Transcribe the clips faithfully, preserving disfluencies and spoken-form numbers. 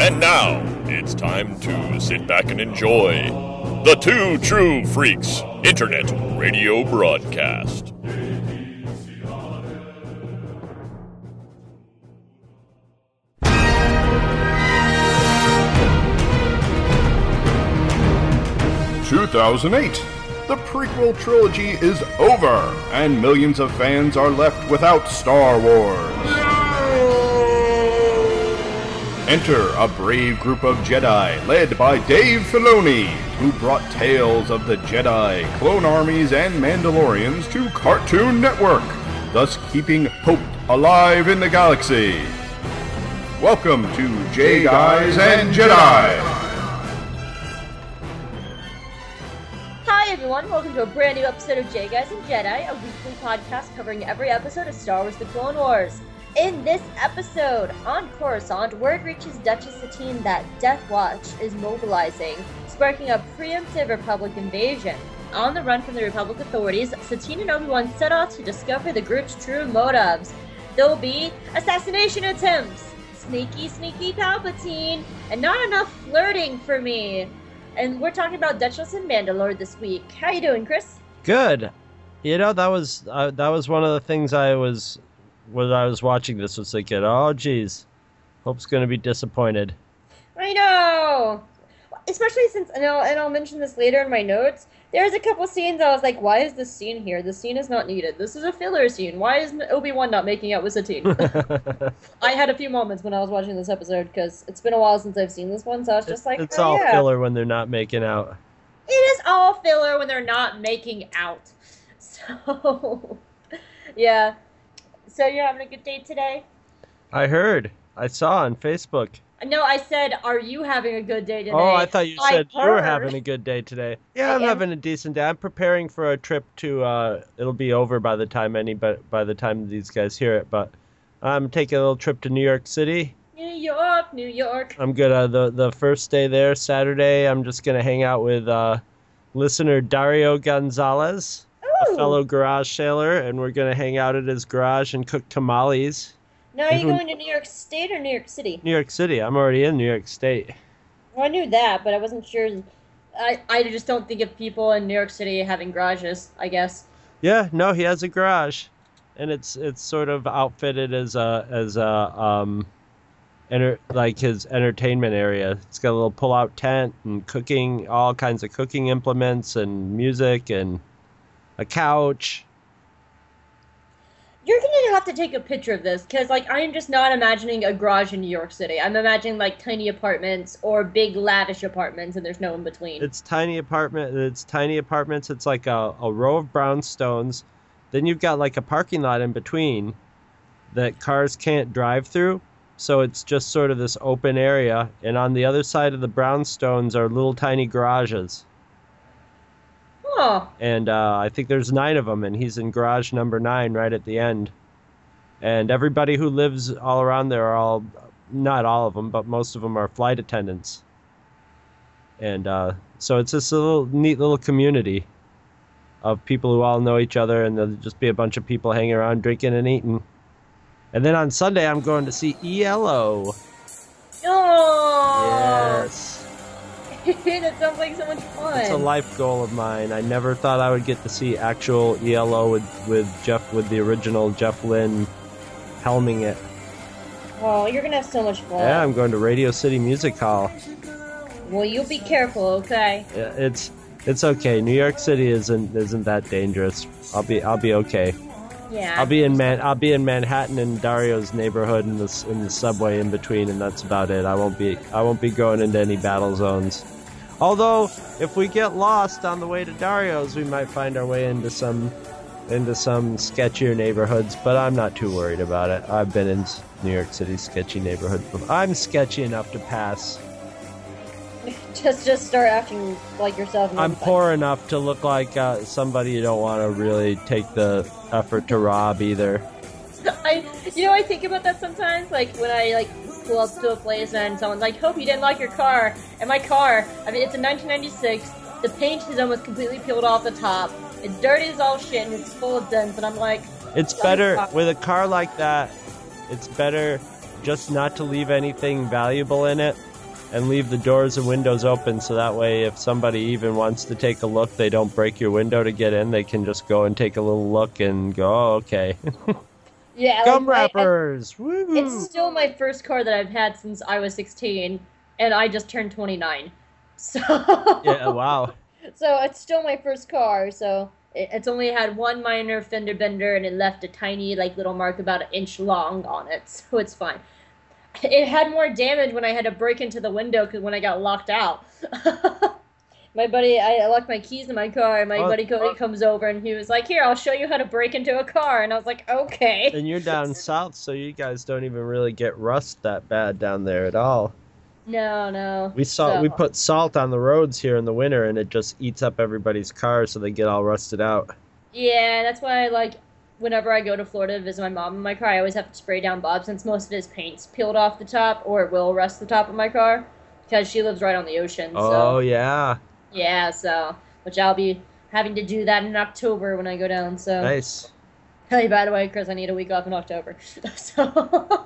And now, it's time to sit back and enjoy the Two True Freaks Internet Radio Broadcast. two thousand eight. The prequel trilogy is over, and millions of fans are left without Star Wars. Enter a brave group of Jedi led by Dave Filoni, who brought tales of the Jedi, clone armies, and Mandalorians to Cartoon Network, thus keeping hope alive in the galaxy. Welcome to J Guys and Jedi. Hi everyone, welcome to a brand new episode of J Guys and Jedi, a weekly podcast covering every episode of Star Wars The Clone Wars. In this episode, on Coruscant, word reaches Duchess Satine that Death Watch is mobilizing, sparking a preemptive Republic invasion. On the run from the Republic authorities, Satine and Obi-Wan set out to discover the group's true motives. There'll be assassination attempts, sneaky, sneaky Palpatine, and not enough flirting for me. And we're talking about Duchess and Mandalore this week. How you doing, Chris? Good. You know, that was uh, that was one of the things I was when I was watching this was thinking, oh, geez, Hope's going to be disappointed. I know, especially since I know, and I'll mention this later in my notes. There's a couple scenes I was like, why is this scene here? This scene is not needed. This is a filler scene. Why is Obi-Wan not making out with Satine? I had a few moments when I was watching this episode because it's been a while since I've seen this one, so I was just like, it's oh, all yeah. filler when they're not making out. It is all filler when they're not making out. So, yeah. So you're having a good day today? I heard. I saw on Facebook. No, I said, are you having a good day today? Oh, I thought you said I you were heard. having a good day today. Yeah, I I'm am. having a decent day. I'm preparing for a trip to, uh, it'll be over by the time any, but by the time these guys hear it, but I'm taking a little trip to New York City. New York, New York. I'm gonna, the, the first day there, Saturday, I'm just gonna hang out with, uh, listener Dario Gonzalez, Ooh. a fellow garage sailor, and we're gonna hang out at his garage and cook tamales. Now, are you Mhm. going to New York State or New York City? New York City. I'm already in New York State. Well, I knew that, but I wasn't sure. I, I just don't think of people in New York City having garages, I guess. Yeah, no, he has a garage, and it's it's sort of outfitted as a as a um, enter, like his entertainment area. It's got a little pull-out tent and cooking, all kinds of cooking implements and music and a couch. You're going to have to take a picture of this, because, like, I'm just not imagining a garage in New York City. I'm imagining, like, tiny apartments or big, lavish apartments, and there's no in between. It's tiny apartment. It's tiny apartments. It's like a, a row of brownstones. Then you've got like a parking lot in between that cars can't drive through. So it's just sort of this open area. And on the other side of the brownstones are little tiny garages. Oh. And uh, I think there's nine of them, and he's in garage number nine right at the end. And everybody who lives all around there are all, not all of them, but most of them are flight attendants. And uh, so it's this little neat little community of people who all know each other, and there'll just be a bunch of people hanging around drinking and eating. And then on Sunday, I'm going to see E L O. Oh. Yes. That sounds like so much fun. It's a life goal of mine. I never thought I would get to see actual E L O with, with Jeff, with the original Jeff Lynne helming it. Oh, you're gonna have so much fun. Yeah, I'm going to Radio City Music Hall. Well, you be careful, okay? Yeah, It's it's okay. New York City isn't isn't that dangerous. I'll be I'll be okay. Yeah. I'll be in Man I'll be in Manhattan in Dario's neighborhood in the in the subway in between, and that's about it. I won't be I won't be going into any battle zones. Although, if we get lost on the way to Dario's, we might find our way into some into some sketchier neighborhoods, but I'm not too worried about it. I've been in New York City sketchy neighborhoods before. I'm sketchy enough to pass. Just just start acting like yourself. I'm poor enough to look like uh, somebody you don't want to really take the effort to rob either. I, you know, I think about that sometimes, like when I like pull up to a place and someone's like, "Hope you didn't lock your car." And my car, I mean, it's a nineteen ninety-six. The paint is almost completely peeled off the top. It's dirty as all shit, and it's full of dents. And I'm like, it's better with a car like that. It's better just not to leave anything valuable in it, and leave the doors and windows open so that way if somebody even wants to take a look, they don't break your window to get in. They can just go and take a little look and go, oh, okay. Yeah, Gum like, wrappers! I, I, Woo! it's still my first car that I've had since I was sixteen, and I just turned twenty-nine. So Yeah, wow. So it's still my first car, so it, it's only had one minor fender bender, and it left a tiny, like, little mark about an inch long on it, so it's fine. It had more damage when I had to break into the window because when I got locked out. My buddy, I locked my keys in my car, and my Oh, buddy Cody oh. comes over, and he was like, here, I'll show you how to break into a car, and I was like, okay. And you're down south, so you guys don't even really get rust that bad down there at all. No, no. We saw So- we put salt on the roads here in the winter, and it just eats up everybody's cars, so they get all rusted out. Yeah, that's why, like, whenever I go to Florida to visit my mom in my car, I always have to spray down Bob since most of his paint's peeled off the top, or it will rust the top of my car, because she lives right on the ocean. Oh So yeah, yeah, so which I'll be having to do that in October when I go down. So nice. hey, by the way, Chris, I need a week off in October. So,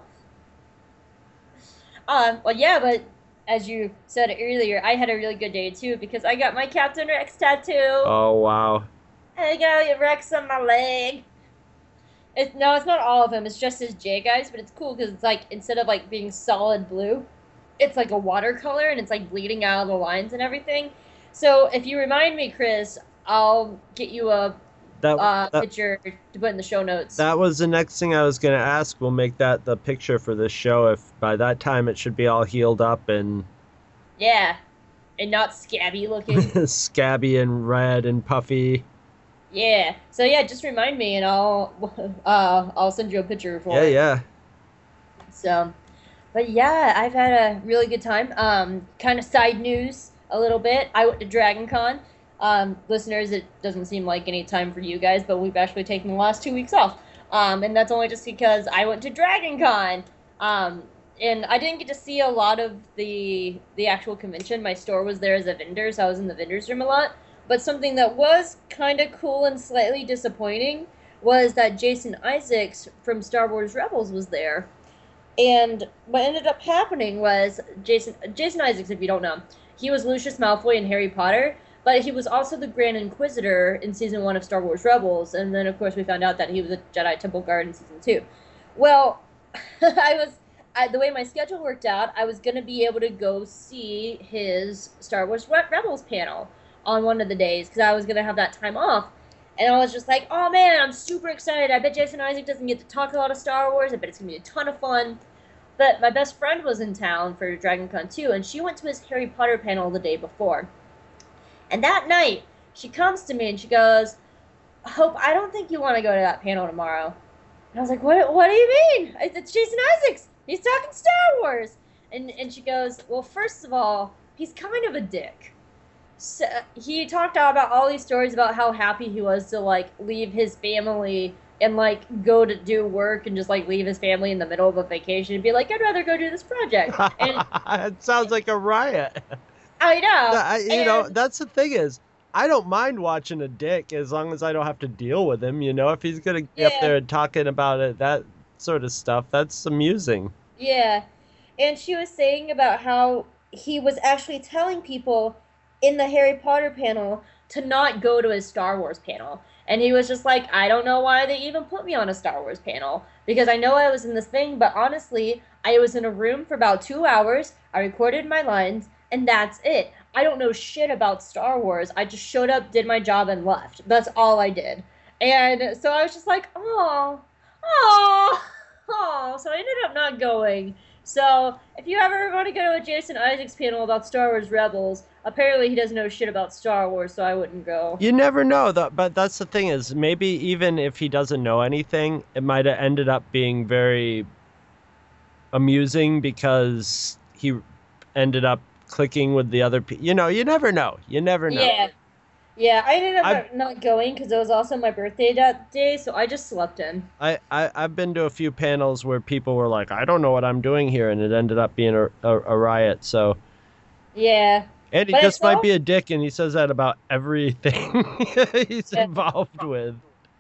um, well, yeah, but as you said earlier, I had a really good day too because I got my Captain Rex tattoo. Oh wow. I got Rex on my leg. It's, no, it's not all of him. It's just his J guys, but it's cool because it's like instead of like being solid blue, it's like a watercolor and it's like bleeding out of the lines and everything. So if you remind me, Chris, I'll get you a That, uh, that picture to put in the show notes. that was the next thing I was gonna ask. We'll make that the picture for this show. If by that time it should be all healed up and Yeah, and not scabby looking. scabby and red and puffy. Yeah. So yeah, just remind me and I'll uh I'll send you a picture for Yeah, it. yeah. So, but yeah, I've had a really good time. Um, kind of side news a little bit. I went to Dragon Con. Um, listeners, it doesn't seem like any time for you guys, but we've actually taken the last two weeks off. Um, and that's only just because I went to Dragon Con. Um, and I didn't get to see a lot of the the actual convention. My store was there as a vendor, so I was in the vendor's room a lot. But something that was kind of cool and slightly disappointing was that Jason Isaacs from Star Wars Rebels was there. And what ended up happening was Jason Jason Isaacs, if you don't know, he was Lucius Malfoy in Harry Potter, but he was also the Grand Inquisitor in season one of Star Wars Rebels, and then of course we found out that he was a Jedi Temple Guard in season two. Well, I was I, the way my schedule worked out, I was gonna be able to go see his Star Wars Re- Rebels panel on one of the days because I was gonna have that time off. And I was just like, oh man, I'm super excited. I bet Jason Isaac doesn't get to talk a lot of Star Wars. I bet it's going to be a ton of fun. But my best friend was in town for Dragon Con too, and she went to his Harry Potter panel the day before. And that night, she comes to me and she goes, Hope, I don't think you want to go to that panel tomorrow. And I was like, what What do you mean? It's Jason Isaacs. He's talking Star Wars. And, and she goes, well, first of all, he's kind of a dick. So, he talked about all these stories about how happy he was to like leave his family and like go to do work and just like leave his family in the middle of a vacation and be like, I'd rather go do this project. And It sounds like a riot. I know. I, you and, know, that's the thing is, I don't mind watching a dick as long as I don't have to deal with him. You know, if he's gonna be up Yeah. there and talking about it, that sort of stuff, that's amusing. Yeah. And she was saying about how he was actually telling people in the Harry Potter panel to not go to his Star Wars panel. And he was just like, I don't know why they even put me on a Star Wars panel. Because I know I was in this thing, but honestly, I was in a room for about two hours, I recorded my lines, and that's it. I don't know shit about Star Wars. I just showed up, did my job, and left. That's all I did. And so I was just like, oh, oh, oh. So I ended up not going. So if you ever want to go to a Jason Isaacs panel about Star Wars Rebels, apparently he doesn't know shit about Star Wars, so I wouldn't go. You never know, though. But that's the thing is, maybe even if he doesn't know anything, it might have ended up being very amusing because he ended up clicking with the other people. You know, you never know. You never know. Yeah. Yeah, I ended up I've- not going because it was also my birthday that day, so I just slept in. I, I, I've been to a few panels where people were like, I don't know what I'm doing here, and it ended up being a, a, a riot. So, Yeah. and he But just it's might all- be a dick, and he says that about everything he's Yeah. involved with.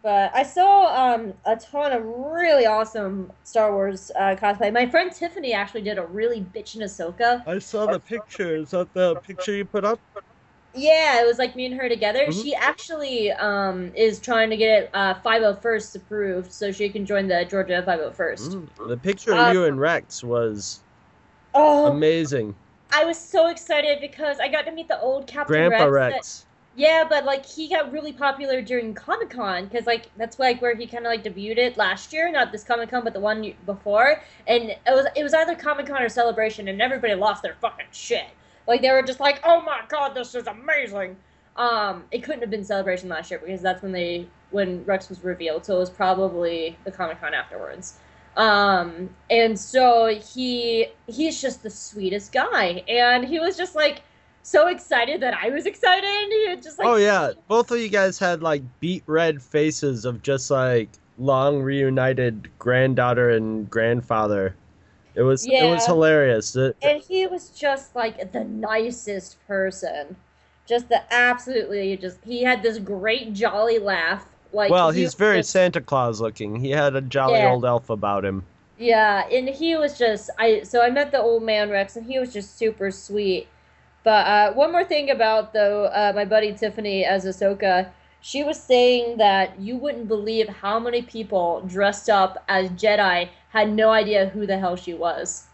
But I saw um, a ton of really awesome Star Wars uh, cosplay. My friend Tiffany actually did a really bitchin' Ahsoka. I saw the picture. Is that the picture you put up? Yeah, it was like me and her together. Mhm. She actually um, is trying to get uh, five oh first approved so she can join the Georgia five oh first. Mm. The picture of Uh, you and Rex was Oh, amazing. I was so excited because I got to meet the old Captain Grandpa Rex. that- Rex. Yeah, but like he got really popular during Comic Con because like that's like where he kind of like debuted it last year, not this Comic Con, but the one before. And it was it was either Comic Con or Celebration, and everybody lost their fucking shit. Like they were just like, "Oh my god, this is amazing." Um, it couldn't have been Celebration last year because that's when they when Rex was revealed, so it was probably the Comic Con afterwards. Um, and so he he's just the sweetest guy, and he was just like so excited that I was excited. He had just like, Oh yeah, both of you guys had like beet red faces of just like long reunited granddaughter and grandfather. It was it was Yeah. hilarious. It- and he was just like the nicest person, just the absolutely just. He had this great jolly laugh. Like well, he he's was very just- Santa Claus looking. He had a jolly Yeah. old elf about him. Yeah, and he was just I. So I met the old man Rex, and he was just super sweet. But uh, one more thing about though, uh, my buddy Tiffany as Ahsoka, she was saying that you wouldn't believe how many people dressed up as Jedi had no idea who the hell she was.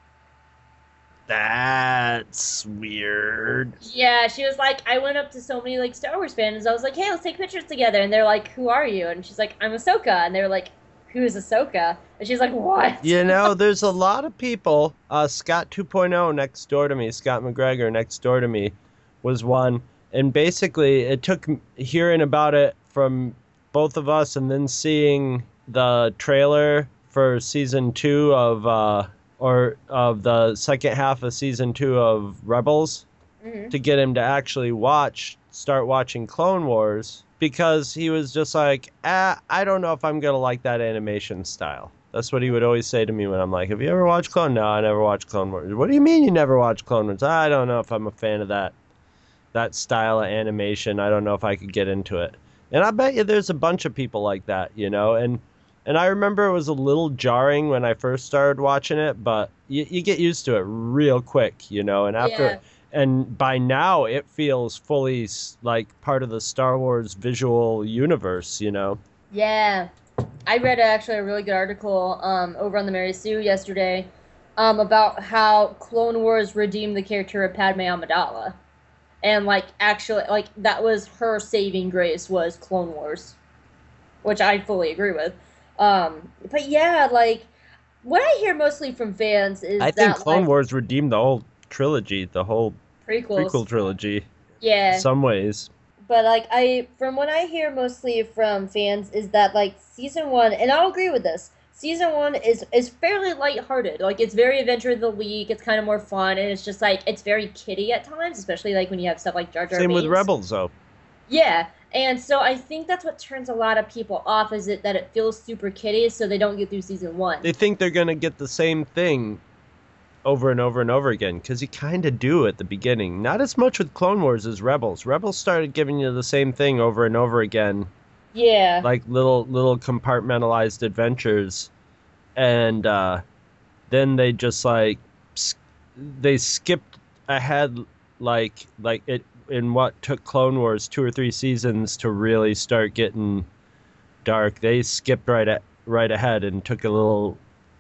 That's weird. Yeah, she was like, I went up to so many like Star Wars fans. I was like, hey, let's take pictures together. And they're like, who are you? And she's like, I'm Ahsoka. And they were like, who is Ahsoka? And she's like, what? You know, there's a lot of people. Uh, Scott two point oh next door to me, Scott McGregor next door to me, was one. And basically, it took m- hearing about it from both of us and then seeing the trailer for season two of, uh, or of the second half of season two of Rebels Mhm. to get him to actually watch, start watching Clone Wars, because he was just like, ah, I don't know if I'm going to like that animation style. That's what he would always say to me when I'm like, have you ever watched Clone? No, I never watched Clone Wars. What do you mean you never watched Clone Wars? I don't know if I'm a fan of that that style of animation. I don't know if I could get into it. And I bet you there's a bunch of people like that, you know, and and I remember it was a little jarring when I first started watching it, but you, you get used to it real quick, you know, and after Yeah. and by now it feels fully s- like part of the Star Wars visual universe, you know. Yeah. I read actually a really good article um, over on the Mary Sue yesterday um, about how Clone Wars redeemed the character of Padme Amidala. And, like, actually, like, that was her saving grace was Clone Wars. Which I fully agree with. Um, but yeah, like, what I hear mostly from fans is I that, think Clone like, Wars redeemed the whole trilogy, the whole prequels. prequel trilogy, Yeah. in some ways. But like I from what I hear mostly from fans is that like season one, and I'll agree with this, season one is is fairly lighthearted. Like it's very Adventure of the Week, it's kind of more fun, and it's just like it's very kiddie at times, especially like when you have stuff like Jar Jar Same with Binks. Rebels, though. Yeah. And so I think that's what turns a lot of people off is it that it feels super kiddie, so they don't get through season one. They think they're going to get the same thing over and over and over again, because you kind of do at the beginning. Not as much with Clone Wars as Rebels. Rebels started giving you the same thing over and over again, Yeah. like little little compartmentalized adventures, and uh, then they just like s- they skipped ahead, like like it in what took Clone Wars two or three seasons to really start getting dark. They skipped right at right ahead and took a little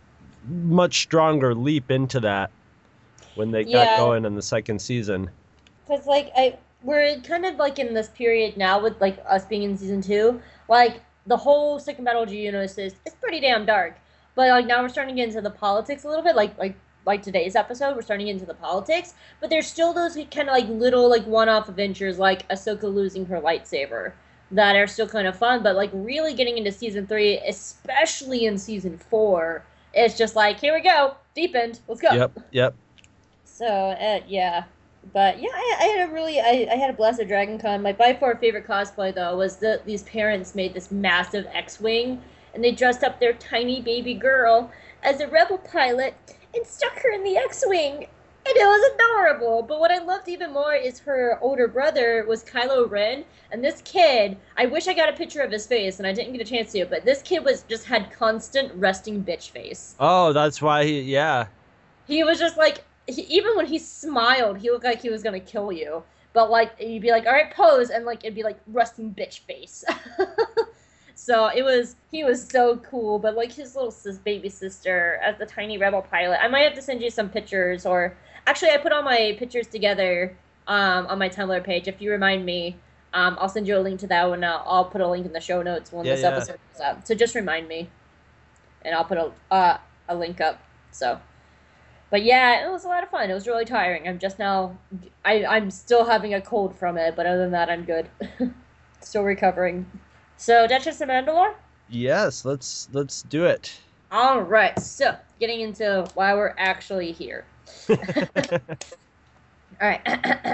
much stronger leap into that when they Yeah. got going in the second season. Because like I we're kind of like in this period now with like us being in season two. Like the whole second battle of Geonosis is it's pretty damn dark. But like now we're starting to get into the politics a little bit, like like like today's episode, we're starting to get into the politics. But there's still those kind of like little like one-off adventures, like Ahsoka losing her lightsaber, that are still kind of fun. But like really getting into season three, especially in season four, it's just like here we go, deep end, let's go. Yep, yep. So, uh, yeah. But, yeah, I, I had a really, I, I had a blast at Dragon Con. My by far favorite cosplay, though, was that these parents made this massive X-Wing, and they dressed up their tiny baby girl as a rebel pilot and stuck her in the X-Wing. And it was adorable. But what I loved even more is her older brother was Kylo Ren. And this kid, I wish I got a picture of his face, and I didn't get a chance to, but this kid was just had constant resting bitch face. Oh, that's why he, yeah. He was just like, he, even when he smiled, he looked like he was going to kill you. But, like, you'd be like, all right, pose, and, like, it'd be like resting bitch face. So it was, he was so cool, but, like, his little sis, baby sister as the tiny rebel pilot. I might have to send you some pictures, or, actually, I put all my pictures together um, on my Tumblr page. If you remind me, um, I'll send you a link to that one. I'll, I'll put a link in the show notes when yeah, this yeah. episode comes up. So just remind me, and I'll put a, uh, a link up, so... But yeah, it was a lot of fun. It was really tiring. I'm just now, I, I'm still having a cold from it, but other than that, I'm good. Still recovering. So, Duchess of Mandalore? Yes, let's let's do it. All right, so getting into why we're actually here. All right.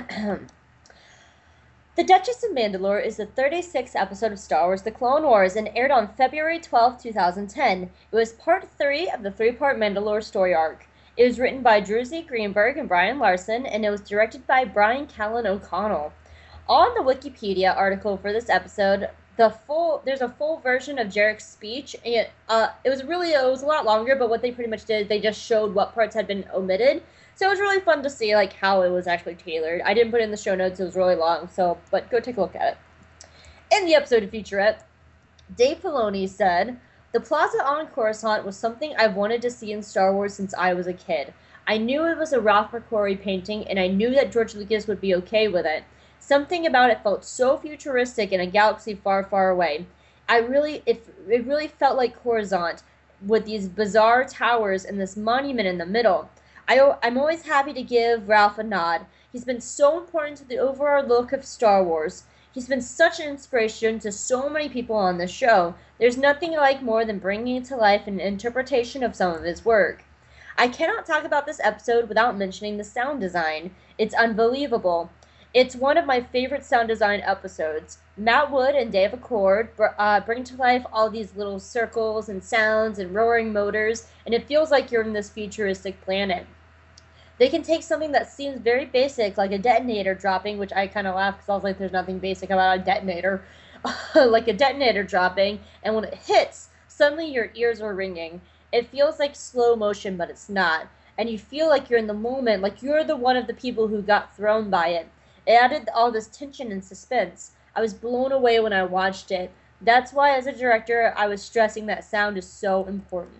The Duchess of Mandalore is the thirty-sixth episode of Star Wars The Clone Wars and aired on February twelfth, twenty ten. It was part three of the three-part Mandalore story arc. It was written by Drew Z. Greenberg and Brian Larson, and it was directed by Brian Callen O'Connell. On the Wikipedia article for this episode, the full there's a full version of Jarek's speech. And it, uh, it was really it was a lot longer, but what they pretty much did, they just showed what parts had been omitted. So it was really fun to see like how it was actually tailored. I didn't put it in the show notes; it was really long. So, but go take a look at it. In the episode featurette, Dave Filoni said, "The plaza on Coruscant was something I've wanted to see in Star Wars since I was a kid. I knew it was a Ralph McQuarrie painting, and I knew that George Lucas would be okay with it. Something about it felt so futuristic in a galaxy far, far away. I really, it, it really felt like Coruscant, with these bizarre towers and this monument in the middle. I, I'm always happy to give Ralph a nod. He's been so important to the overall look of Star Wars. He's been such an inspiration to so many people on the show. There's nothing I like more than bringing to life an interpretation of some of his work. I cannot talk about this episode without mentioning the sound design. It's unbelievable. It's one of my favorite sound design episodes. Matt Wood and Dave Accord uh, bring to life all these little circles and sounds and roaring motors, and it feels like you're in this futuristic planet. They can take something that seems very basic, like a detonator dropping, which I kind of laugh because I was like, there's nothing basic about a detonator, like a detonator dropping, and when it hits, suddenly your ears are ringing. It feels like slow motion, but it's not. And you feel like you're in the moment, like you're the one of the people who got thrown by it. It added all this tension and suspense. I was blown away when I watched it. That's why, as a director, I was stressing that sound is so important.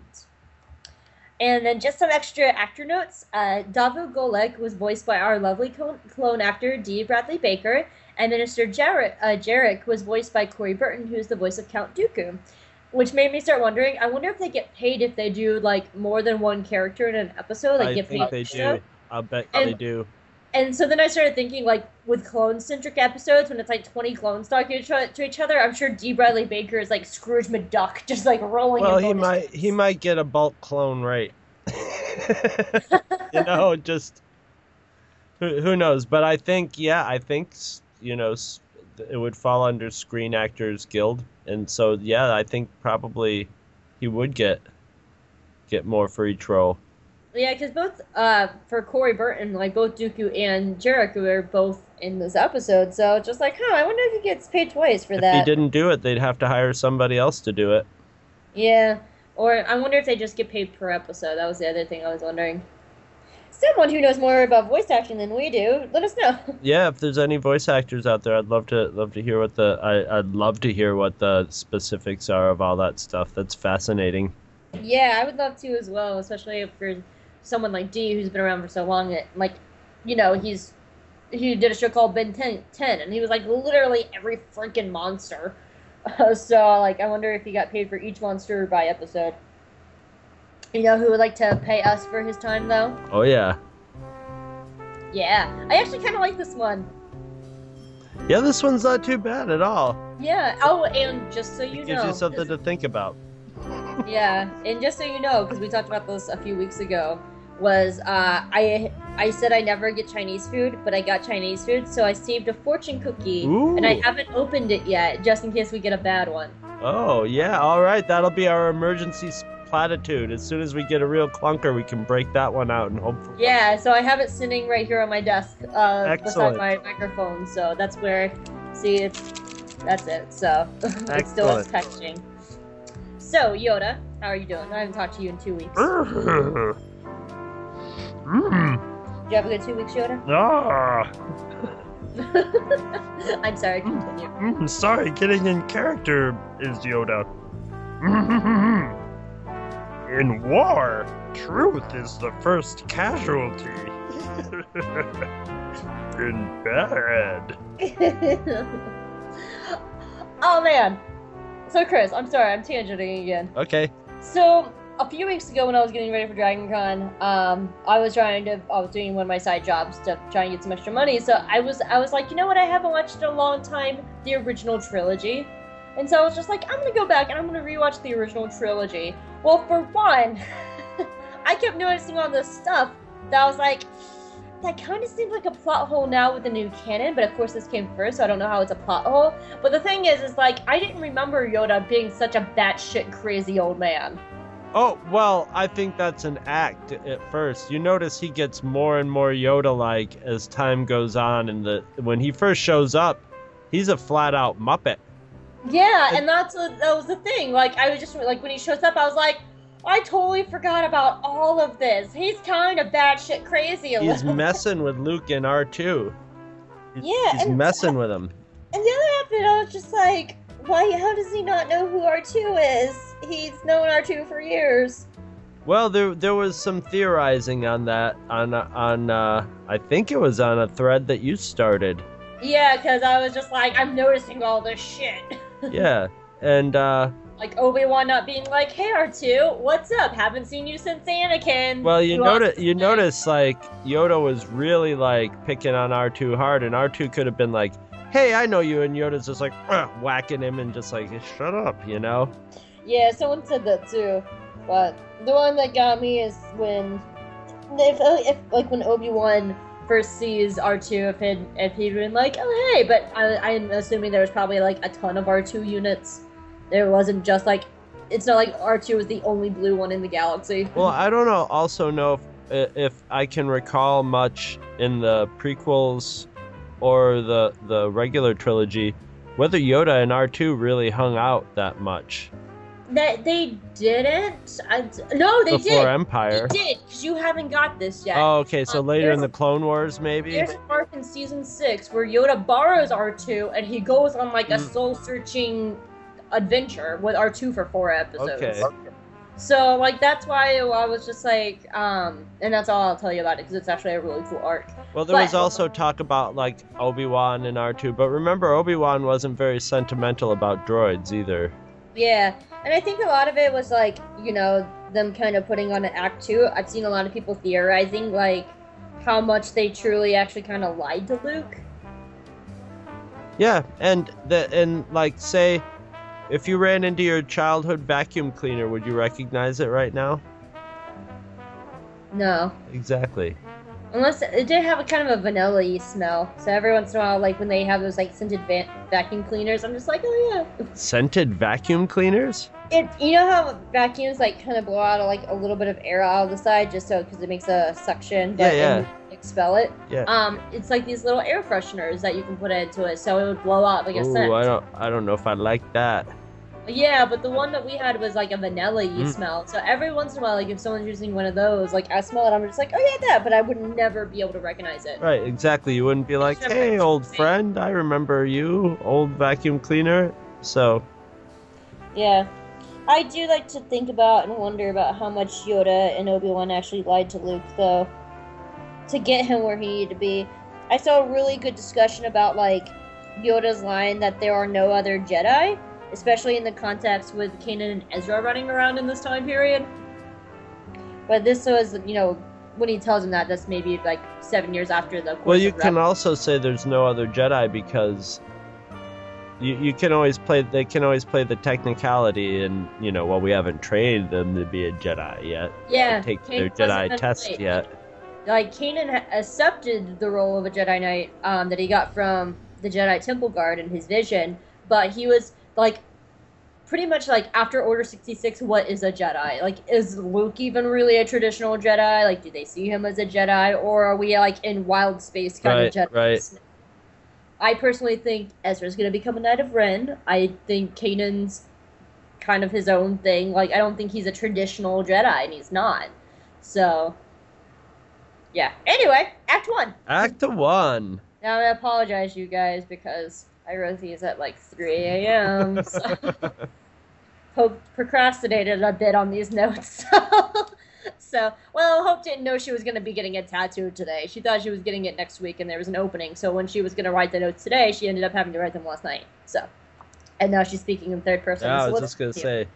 And then just some extra actor notes. Uh, Davu Golek was voiced by our lovely clone, clone actor, Dee Bradley Baker, and Minister Jarek, uh, Jarek was voiced by Corey Burton, who's the voice of Count Dooku. Which made me start wondering, I wonder if they get paid if they do, like, more than one character in an episode. Like, I get think paid they extra. do. I'll bet And- they do. And so then I started thinking, like, with clone-centric episodes, when it's like twenty clones talking to each other, I'm sure D. Bradley Baker is like Scrooge McDuck, just like rolling. Well, in he bonus might points. he might get a bulk clone rate. You know, just who, who knows? But I think, yeah, I think you know s- it would fall under Screen Actors Guild, and so yeah, I think probably he would get get more for each role. Yeah, because both uh for Corey Burton, like both Dooku and Jarek were both in this episode, so just like, huh, I wonder if he gets paid twice for If that. he didn't do it, they'd have to hire somebody else to do it. Yeah, or I wonder if they just get paid per episode. That was the other thing I was wondering. Someone who knows more about voice acting than we do, let us know. Yeah, if there's any voice actors out there, I'd love to love to hear what the I, I'd love to hear what the specifics are of all that stuff. That's fascinating. Yeah, I would love to as well, especially if for someone like Dee who's been around for so long. That, like, you know, he's he did a show called Ben ten, and he was like literally every freaking monster. Uh, so, like, I wonder if he got paid for each monster by episode. You know who would like to pay us for his time, though? Oh yeah, Yeah, I actually kind of like this one. yeah. This one's not too bad at all. Yeah. Oh, and just so you It gives know, you something to think about. yeah, and just so you know, because we talked about this a few weeks ago, was uh, I I said I never get Chinese food, but I got Chinese food, so I saved a fortune cookie, Ooh. and I haven't opened it yet, just in case we get a bad one. Oh yeah, all right. That'll be our emergency platitude. As soon as we get a real clunker, we can break that one out and hopefully. Yeah, so I have it sitting right here on my desk uh, beside Excellent. my microphone. So that's where, see, it's that's it. So it's still Excellent. texting. So Yoda, how are you doing? I haven't talked to you in two weeks. Mm. Did you have a good two weeks, Yoda? Ah. I'm sorry, continue. Mm, sorry, getting in character is Yoda. In war, truth is the first casualty. In bed. Oh man. So Chris, I'm sorry, I'm tangenting again. Okay. So a few weeks ago, when I was getting ready for Dragon Con, um, I was trying to, I was doing one of my side jobs to try and get some extra money. So I was, I was like, you know what? I haven't watched in a long time the original trilogy, and so I was just like, I'm gonna go back and I'm gonna rewatch the original trilogy. Well, for one, I kept noticing all this stuff that I was like, that kind of seems like a plot hole now with the new canon, but of course this came first, so I don't know how it's a plot hole. But the thing is, is like, I didn't remember Yoda being such a batshit crazy old man. Oh, well, I think that's an act at first. You notice he gets more and more Yoda-like as time goes on, and the when he first shows up, he's a flat-out Muppet. Yeah, and that's what, that was the thing. Like, I was just, like, when he shows up, I was like, I totally forgot about all of this. He's kind of batshit crazy a He's little. messing with Luke and R two. He's, Yeah, he's and- messing with him. And the other half of it, I was just like, why, how does he not know who R two is? He's known R two for years. Well, there there was some theorizing on that on on uh, I think it was on a thread that you started. Yeah, because I was just like, I'm noticing all this shit. Yeah, and uh, Like Obi-Wan not being like, hey R two, what's up? Haven't seen you since Anakin. well, you want notice to you play?" notice like Yoda was really like picking on R two hard, and R two could have been like, "Hey, I know you," and Yoda's just like "Ugh," whacking him and just like, "Shut up," you know. Yeah, someone said that too. But the one that got me is when, if, if like when Obi-Wan first sees R two, if he'd, if he'd been like, oh hey, but I, I'm assuming there was probably like a ton of R two units. There wasn't just like, it's not like R two was the only blue one in the galaxy. Well, I don't know. Also know if if I can recall much in the prequels or the the regular trilogy, whether Yoda and R two really hung out that much That they didn't. I, no, they before did. Empire. They did, because you haven't got this yet. Oh, okay. So Um, later in there's- the Clone Wars, maybe. There's an arc in season six where Yoda borrows R two and he goes on like a Mm. soul-searching adventure with R two for four episodes. Okay. So like that's why I was just like, um, and that's all I'll tell you about it because it's actually a really cool arc. Well, there was But- also talk about like Obi-Wan and R two, but remember Obi-Wan wasn't very sentimental about droids either. Yeah, and I think a lot of it was like, you know, them kind of putting on an act two. I've seen a lot of people theorizing like how much they truly actually kind of lied to Luke. Yeah, and the and like say, if you ran into your childhood vacuum cleaner, would you recognize it right now? No. Exactly. Unless it did have a kind of a vanilla-y smell. So every once in a while, like when they have those like scented va- vacuum cleaners, I'm just like, oh yeah. Scented vacuum cleaners? It, you know how vacuums like kind of blow out like a little bit of air out of the side just so because it makes a suction, but Yeah, yeah. then you expel it. Yeah. Um, it's like these little air fresheners that you can put into it, so it would blow out like a scent. Ooh, I don't I don't know if I like that. Yeah, but the one that we had was like a vanilla-y Mm. smell. So every once in a while, like if someone's using one of those, like I smell it, I'm just like, oh yeah, that. But I would never be able to recognize it. Right, exactly. You wouldn't be like, Sure, "Hey, but- old friend, I remember you, old vacuum cleaner." So, Yeah. I do like to think about and wonder about how much Yoda and Obi-Wan actually lied to Luke, though, to get him where he needed to be. I saw a really good discussion about, like, Yoda's line that there are no other Jedi, especially in the context with Kanan and Ezra running around in this time period. But this was, you know, when he tells him that, that's maybe, like, seven years after the Course well, you of can Rebels. also say there's no other Jedi because you you can always play they can always play the technicality, and you know, well, we haven't trained them to be a Jedi yet. Yeah, Take Kanan their wasn't Jedi meant to test play. yet. Like, Kanan ha- accepted the role of a Jedi Knight um, that he got from the Jedi Temple Guard in his vision, but he was, like, pretty much like after Order sixty-six, what is a Jedi? Like, is Luke even really a traditional Jedi? Like, do they see him as a Jedi, or are we like in wild space kind right, of Jedi? Right. I personally think Ezra's gonna become a Knight of Ren. I think Kanan's kind of his own thing. Like, I don't think he's a traditional Jedi, and he's not. So, yeah. Anyway, Act One. Act One. Now I apologize, you guys, because I wrote these at like three a.m. So Hope procrastinated a bit on these notes. So, well, Hope didn't know she was going to be getting it tattooed today. She thought she was getting it next week, and there was an opening. So when she was going to write the notes today, she ended up having to write them last night. So, and now she's speaking in third person. Yeah, I so was just going to say.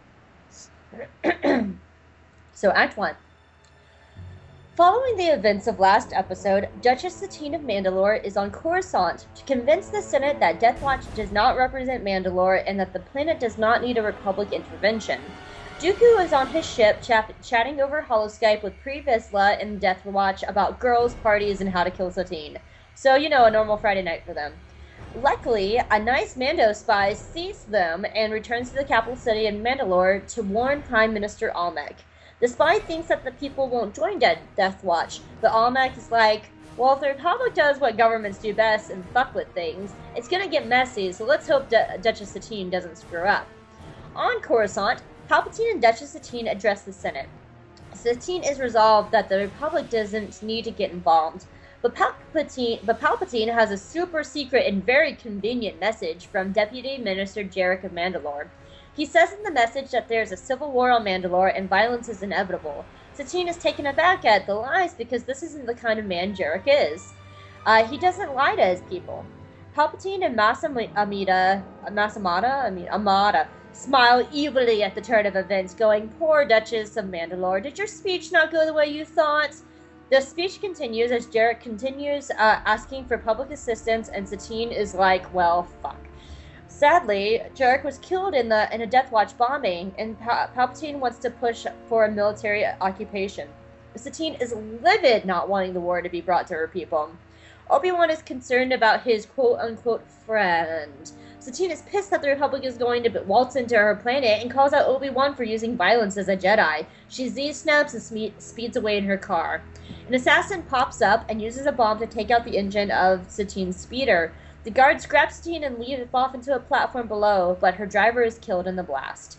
So, Act One. Following the events of last episode, Duchess Satine of Mandalore is on Coruscant to convince the Senate that Death Watch does not represent Mandalore and that the planet does not need a Republic intervention. Dooku is on his ship chat- chatting over holoskype with Pre Vizsla and Death Watch about girls, parties, and how to kill Satine. So, you know, a normal Friday night for them. Luckily, a nice Mando spy sees them and returns to the capital city in Mandalore to warn Prime Minister Almec. The spy thinks that the people won't join De- Death Watch, but Almec is like, well, if the Republic does what governments do best and fuck with things, it's gonna get messy, so let's hope D- Duchess Satine doesn't screw up. On Coruscant, Palpatine and Duchess Satine address the Senate. Satine is resolved that the Republic doesn't need to get involved, but Palpatine, but Palpatine has a super secret and very convenient message from Deputy Minister Jarek of Mandalore. He says in the message that there's a civil war on Mandalore and violence is inevitable. Satine is taken aback at the lies because this isn't the kind of man Jarek is. Uh, he doesn't lie to his people. Palpatine and Masam- Amida, Masamada, I mean Amada, smile evilly at the turn of events, going, "Poor Duchess of Mandalore, did your speech not go the way you thought?" The speech continues as Jarek continues uh, asking for public assistance, and Satine is like, well, fuck. Sadly, Jarek was killed in the in a Death Watch bombing, and pa- Palpatine wants to push for a military occupation. Satine is livid not wanting the war to be brought to her people. Obi-Wan is concerned about his quote-unquote friend. Satine is pissed that the Republic is going to waltz into her planet and calls out Obi-Wan for using violence as a Jedi. She Z-snaps and sme- speeds away in her car. An assassin pops up and uses a bomb to take out the engine of Satine's speeder. The guards grab Satine and lead it off into a platform below, but her driver is killed in the blast.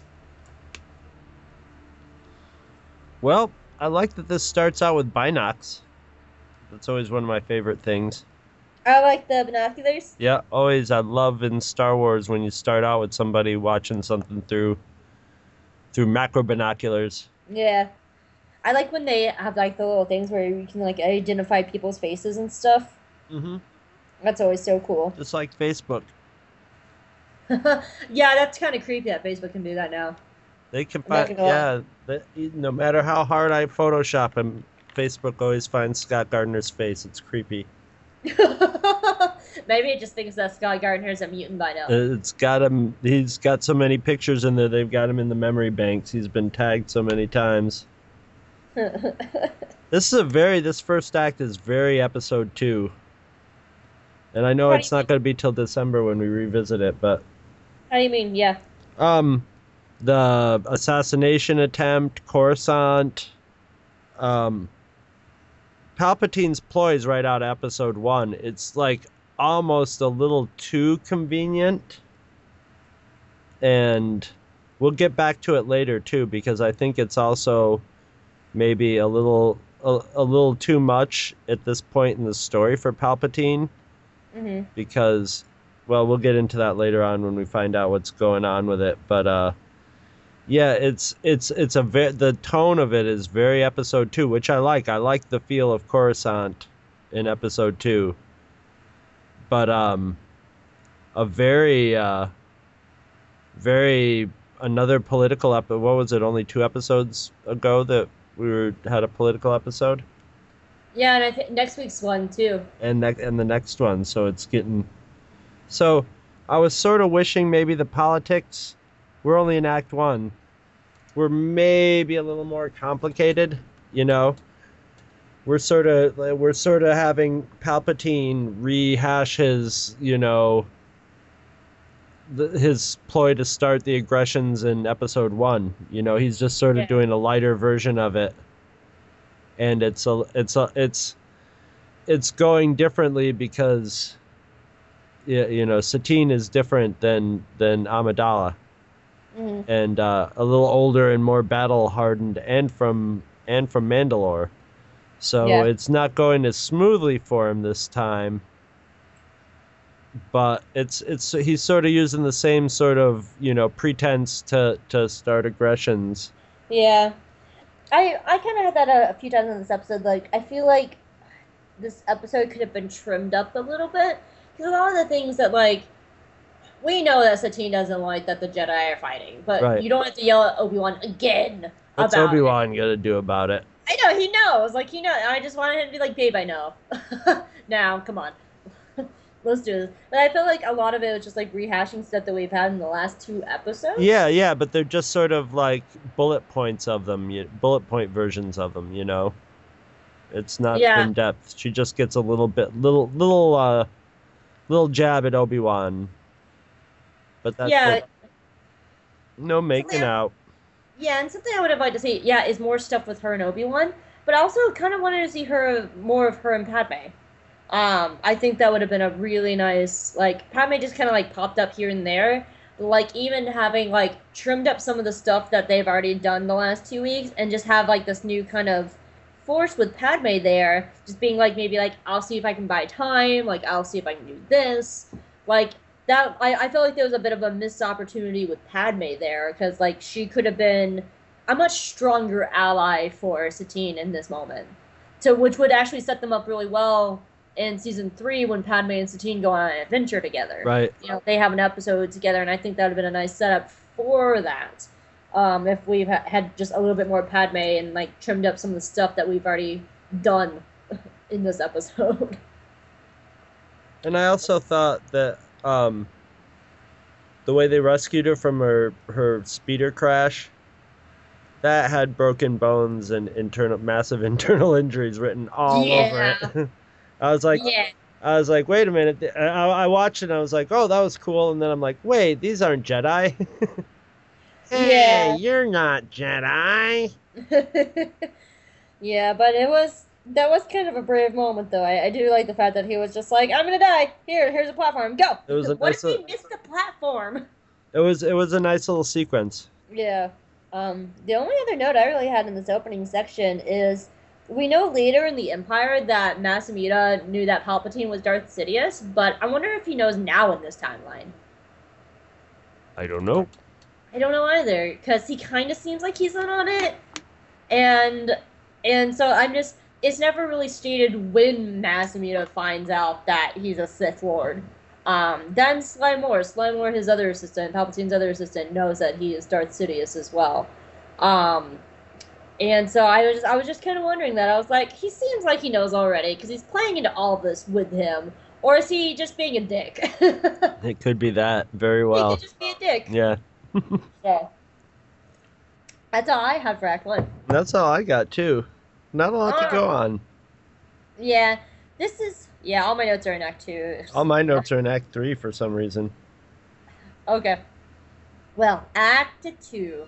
Well, I like that this starts out with binocs. That's always one of my favorite things. I like the binoculars. Yeah, always. I love in Star Wars when you start out with somebody watching something through through macro binoculars. Yeah. I like when they have like the little things where you can like identify people's faces and stuff. Mm-hmm. That's always so cool. Just like Facebook. Yeah, that's kind of creepy that Facebook can do that now. They can find, yeah, they, no matter how hard I Photoshop him, Facebook always finds Scott Gardner's face. It's creepy. Maybe it just thinks that Scott Gardner's a mutant by now. It's got him, he's got so many pictures in there, they've got him in the memory banks. He's been tagged so many times. This is a very, this first act is very episode two. And I know How it's not going to be till December when we revisit it, but... How do you mean, yeah? Um, the assassination attempt, Coruscant, um, Palpatine's ploys right out of episode one. It's like almost a little too convenient. And we'll get back to it later too, because I think it's also maybe a little a, a little too much at this point in the story for Palpatine. Mm-hmm. Because, well, we'll get into that later on when we find out what's going on with it. But uh, yeah, it's it's it's a ve- the tone of it is very episode two, which I like. I like the feel of Coruscant in episode two. But um, a very uh, very another political episode. What was it? Only two episodes ago that we were had a political episode. Yeah, and I think next week's one too. And ne- and the next one, so it's getting. So, I was sort of wishing maybe the politics. We're only in Act One. We're maybe a little more complicated, you know. We're sort of we're sort of having Palpatine rehash his, you know, the, his ploy to start the aggressions in episode one. You know, he's just sort of Yeah. doing a lighter version of it, and it's a it's a it's it's going differently because y- you know Satine is different than than Amidala, Mhm. and uh, a little older and more battle hardened, and from and from Mandalore. So Yeah. it's not going as smoothly for him this time. But it's it's he's sort of using the same sort of, you know, pretense to, to start aggressions. Yeah. I I kind of had that a, a few times in this episode. Like, I feel like this episode could have been trimmed up a little bit. Because a lot of the things that, like, we know that Satine doesn't like that the Jedi are fighting. But Right. you don't have to yell at Obi-Wan again What's about it. Obi-Wan gonna do about it? I know, he knows. Like, he knows. I just wanted him to be like, babe, I know. Now, come on. Let's do this. But I feel like a lot of it was just, like, rehashing stuff that we've had in the last two episodes. Yeah, yeah, but they're just sort of like bullet points of them, you, bullet point versions of them, you know? It's not Yeah. in depth. She just gets a little bit, little, little, uh, little jab at Obi-Wan. But that's Yeah. it. No making Yeah. out. Yeah, and something I would have liked to see, yeah, is more stuff with her and Obi-Wan. But I also kind of wanted to see her, more of her and Padme. Um, I think that would have been a really nice, like, Padme just kind of, like, popped up here and there. Like, even having, like, trimmed up some of the stuff that they've already done the last two weeks, and just have, like, this new kind of force with Padme there, just being, like, maybe, like, I'll see if I can buy time, like, I'll see if I can do this. Like, that, I, I feel like there was a bit of a missed opportunity with Padme there, because, like, she could have been a much stronger ally for Satine in this moment. So, which would actually set them up really well in season three when Padme and Satine go on an adventure together. Right. You know, they have an episode together, and I think that would have been a nice setup for that. Um, if we've ha- had just a little bit more Padme and, like, trimmed up some of the stuff that we've already done in this episode. And I also thought that um, the way they rescued her from her, her speeder crash, that had broken bones and internal massive internal injuries written all Yeah. over it. I was like, Yeah. I was like, wait a minute. I, I watched it and I was like, oh, that was cool. And then I'm like, wait, these aren't Jedi. Hey, Yeah. you're not Jedi. Yeah, but it was, that was kind of a brave moment, though. I, I do like the fact that he was just like, I'm gonna die. Here, here's a platform. Go. It was a what nice if we little- missed the platform? It was it was a nice little sequence. Yeah. Um, the only other note I really had in this opening section is we know later in the Empire that Mas Amedda knew that Palpatine was Darth Sidious, but I wonder if he knows now in this timeline. I don't know. I don't know either, because he kind of seems like he's in on it, and and so I'm just, it's never really stated when Mas Amedda finds out that he's a Sith Lord. Um, then Sly Moore, Sly Moore, his other assistant, Palpatine's other assistant, knows that he is Darth Sidious as well. Um, and so I was just, I was just kind of wondering that. I was like, he seems like he knows already, because he's playing into all of this with him, or is he just being a dick? It could be that very He well. could just be a dick. Yeah. So, that's all I have for Act One. That's all I got too. Not a lot to go on. Yeah, this is, yeah, all my notes are in Act Two. All my notes are in Act Three for some reason. Okay. Well, Act Two.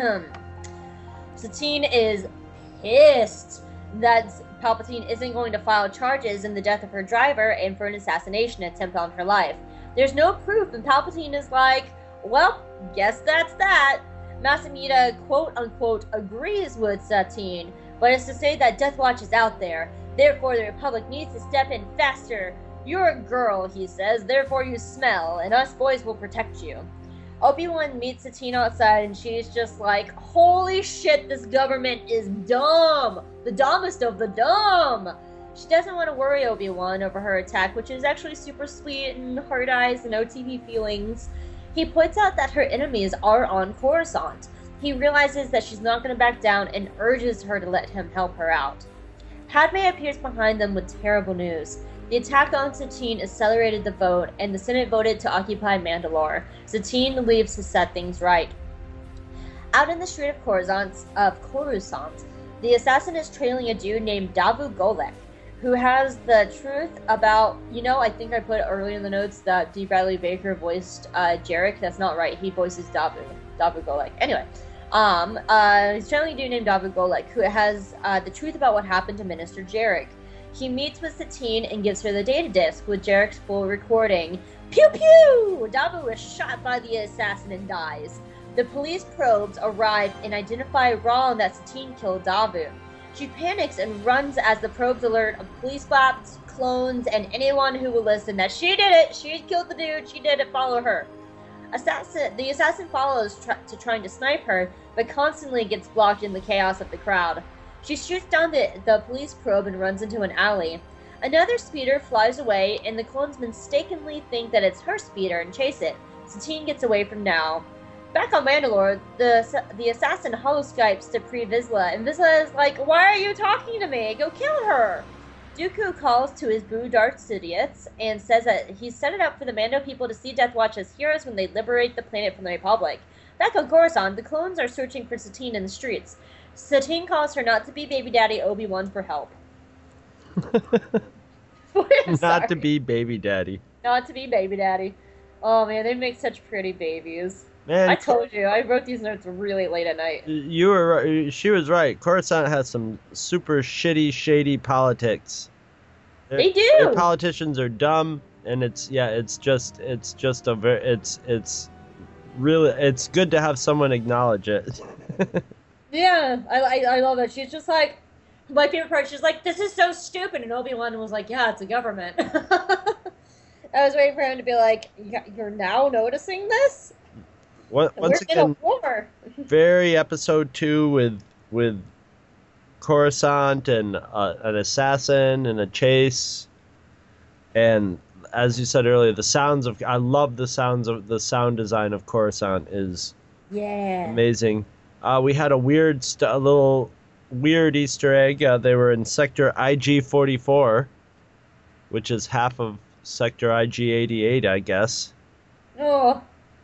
Satine is pissed that Palpatine isn't going to file charges in the death of her driver and for an assassination attempt on her life. There's no proof, and Palpatine is like, well, guess that's that. Mas Amedda, quote-unquote, agrees with Satine, but it's to say that Death Watch is out there. Therefore, the Republic needs to step in faster. You're a girl, he says, therefore you smell, and us boys will protect you. Obi-Wan meets Satine outside, and she's just like, holy shit, this government is dumb! The dumbest of the dumb! She doesn't want to worry Obi-Wan over her attack, which is actually super sweet and hard eyes and O T V feelings. He points out that her enemies are on Coruscant. He realizes that she's not going to back down and urges her to let him help her out. Padme appears behind them with terrible news. The attack on Satine accelerated the vote, and the Senate voted to occupy Mandalore. Satine leaves to set things right. Out in the street of Coruscant, of Coruscant, the assassin is trailing a dude named Davu Golek, who has the truth about, you know, I think I put earlier in the notes that D. Bradley Baker voiced uh, Jarek. That's not right. He voices Dabu, Dabu Golek. Anyway, um, uh, he's generally a dude named Dabu Golek, who has uh, the truth about what happened to Minister Jarek. He meets with Satine and gives her the data disk with Jarek's full recording. Pew pew! Dabu is shot by the assassin and dies. The police probes arrive and identify wrong that Satine killed Dabu. She panics and runs as the probes alert of police bots, clones, and anyone who will listen that she did it, she killed the dude, she did it, follow her. Assassin, the assassin follows tr- to trying to snipe her, but constantly gets blocked in the chaos of the crowd. She shoots down the, the police probe and runs into an alley. Another speeder flies away, and the clones mistakenly think that it's her speeder and chase it. Satine gets away from now. Back on Mandalore, the the assassin holoskypes to Pre Vizsla, and Vizsla is like, "Why are you talking to me? Go kill her!" Dooku calls to his boo Darth Sidious and says that he's set it up for the Mando people to see Death Watch as heroes when they liberate the planet from the Republic. Back on Coruscant, the clones are searching for Satine in the streets. Satine calls her not to be baby daddy Obi-Wan for help. Not to be baby daddy. Not to be baby daddy. Oh man, they make such pretty babies. Man, I told you, I wrote these notes really late at night. You were right. She was right. Coruscant has some super shitty, shady politics. Their, They do. Their politicians are dumb, and it's yeah, it's just it's just a very it's it's really it's good to have someone acknowledge it. Yeah, I, I I love it. She's just like, my favorite part. She's like, "This is so stupid," and Obi-Wan was like, "Yeah, it's a government." I was waiting for him to be like, "You're now noticing this?" Once We're again, in a war. very episode two with with Coruscant and uh, an assassin and a chase, and as you said earlier, the sounds of I love the sounds of the sound design of Coruscant is Yeah. amazing. Uh, we had a weird, st- a little weird Easter egg. Uh, they were in Sector I G forty-four, which is half of Sector I G eighty-eight, I guess. Oh.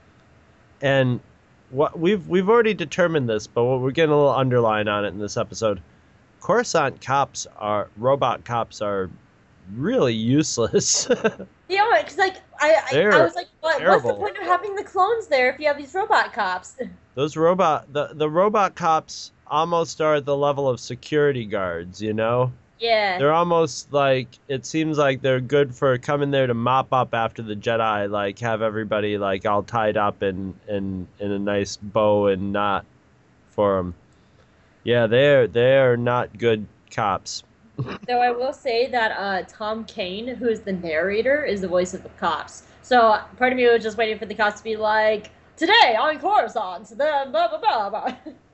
And what we've we've already determined this, but we're getting a little underline on it in this episode. Coruscant cops are robot cops are really useless. Yeah, because like I, I, I was like, what, what's the terrible. point of having the clones there if you have these robot cops? Those robot the the robot cops almost are at the level of security guards, you know? Yeah. They're almost like it seems like they're good for coming there to mop up after the Jedi, like have everybody like all tied up in in, in a nice bow and knot for them. Yeah, they're they're not good cops. Though I will say that uh, Tom Kane, who is the narrator, is the voice of the cops. So part of me was just waiting for the cops to be like, "Today on Coruscant, the blah blah blah blah."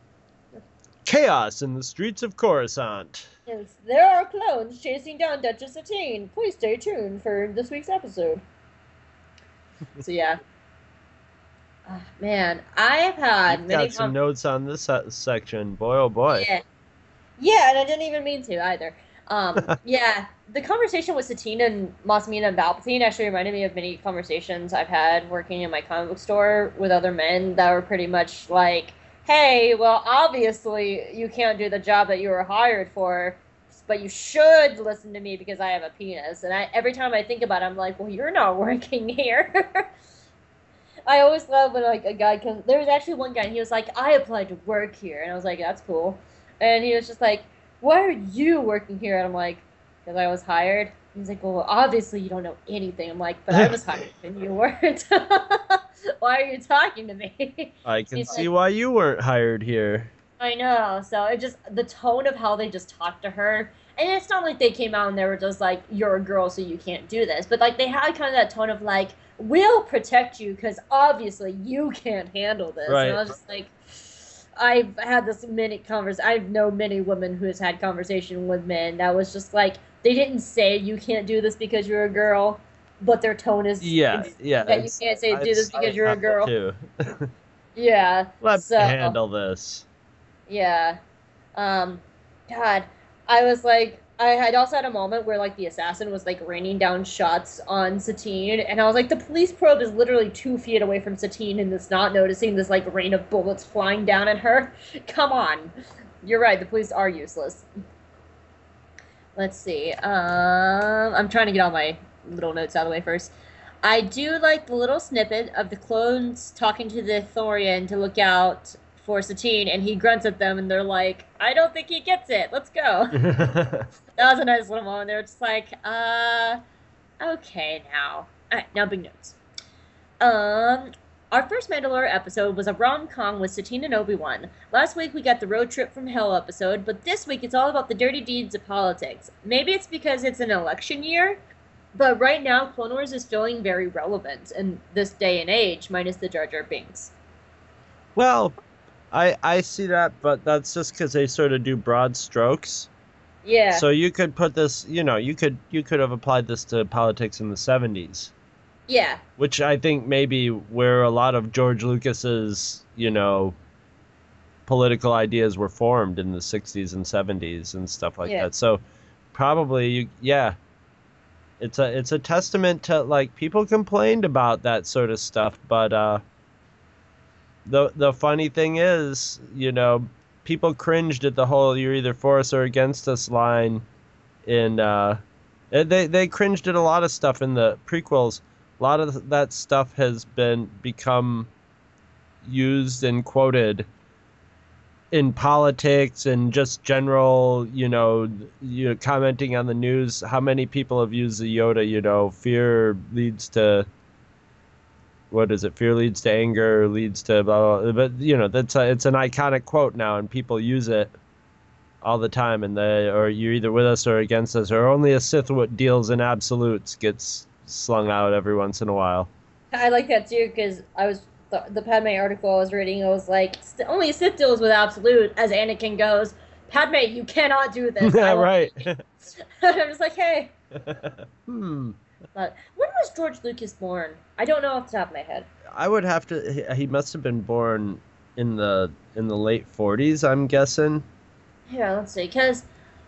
Chaos in the streets of Coruscant. Yes, there are clones chasing down Duchess Satine. Please stay tuned for this week's episode. So yeah. Uh, man, I have had You've many got some com- notes on this se- section. Boy, oh boy. Yeah. Yeah, and I didn't even mean to either. Um, yeah, the conversation with Satine and Masmina and Palpatine actually reminded me of many conversations I've had working in my comic book store with other men that were pretty much like, "Hey, well, obviously you can't do the job that you were hired for, but you should listen to me because I have a penis." And I, every time I think about it, I'm like, "Well, you're not working here." I always love when like a guy comes. There was actually one guy, and he was like, "I applied to work here," and I was like, "That's cool." And he was just like, "Why are you working here?" And I'm like, "Because I was hired." And he's like, "Well, obviously you don't know anything." I'm like, "But I was hired and you weren't." Why are you talking to me? I can He's see like, why you weren't hired here. I know. So it just, the tone of how they just talked to her. And it's not like they came out and they were just like, "You're a girl, so you can't do this." But like they had kind of that tone of like, "We'll protect you because obviously you can't handle this." Right. And I was just like, I've had this many convers. I know many women who has had conversation with men that was just like, they didn't say you can't do this because you're a girl, but their tone is Yeah, yeah. that you it's- can't say do I'd- this because I'd you're a have that girl. Too. Yeah. Let so, me handle this. Yeah. Um, God, I was like, I had also had a moment where like the assassin was like raining down shots on Satine, and I was like, the police probe is literally two feet away from Satine and it's not noticing this like rain of bullets flying down at her. Come on. You're right, the police are useless. let's see. Um, I'm trying to get all my little notes out of the way first. I do like the little snippet of the clones talking to the Thorian to look out for Satine, and he grunts at them, and they're like, I don't think he gets it. Let's go. That was a nice little moment. They were just like, uh, okay now. All right, now big notes. Um, our first Mandalore episode was a rom-com with Satine and Obi-Wan. Last week we got the Road Trip from Hell episode, but this week it's all about the dirty deeds of politics. Maybe it's because it's an election year, but right now Clone Wars is feeling very relevant in this day and age, minus the Jar Jar Binks. Well, I I see that, but that's just because they sort of do broad strokes. Yeah. So you could put this, you know, you could you could have applied this to politics in the seventies. Yeah. Which I think maybe where a lot of George Lucas's, you know, political ideas were formed in the sixties and seventies and stuff like Yeah. that. So probably, you, yeah, it's a it's a testament to, like, people complained about that sort of stuff, but uh, the the funny thing is, you know, people cringed at the whole "you're either for us or against us" line in uh, they they cringed at a lot of stuff in the prequels. A lot of that stuff has been become used and quoted in politics and just general, you know, you know, commenting on the news. How many people have used the Yoda, you know, fear leads to, what is it? Fear leads to anger, leads to blah, blah, blah. But, you know, that's a, it's an iconic quote now, and people use it all the time. And they, or you're either with us or against us, or only a Sith what deals in absolutes gets slung out every once in a while. I like that too, because I was the, the Padme article I was reading. I was like, only a Sith deals with absolute. As Anakin goes, Padme, you cannot do this. Yeah, right. I'm just like, hey. hmm. But when was George Lucas born? I don't know off the top of my head. I would have to. He, he must have been born in the in the late forties, I'm guessing. Yeah, let's see, because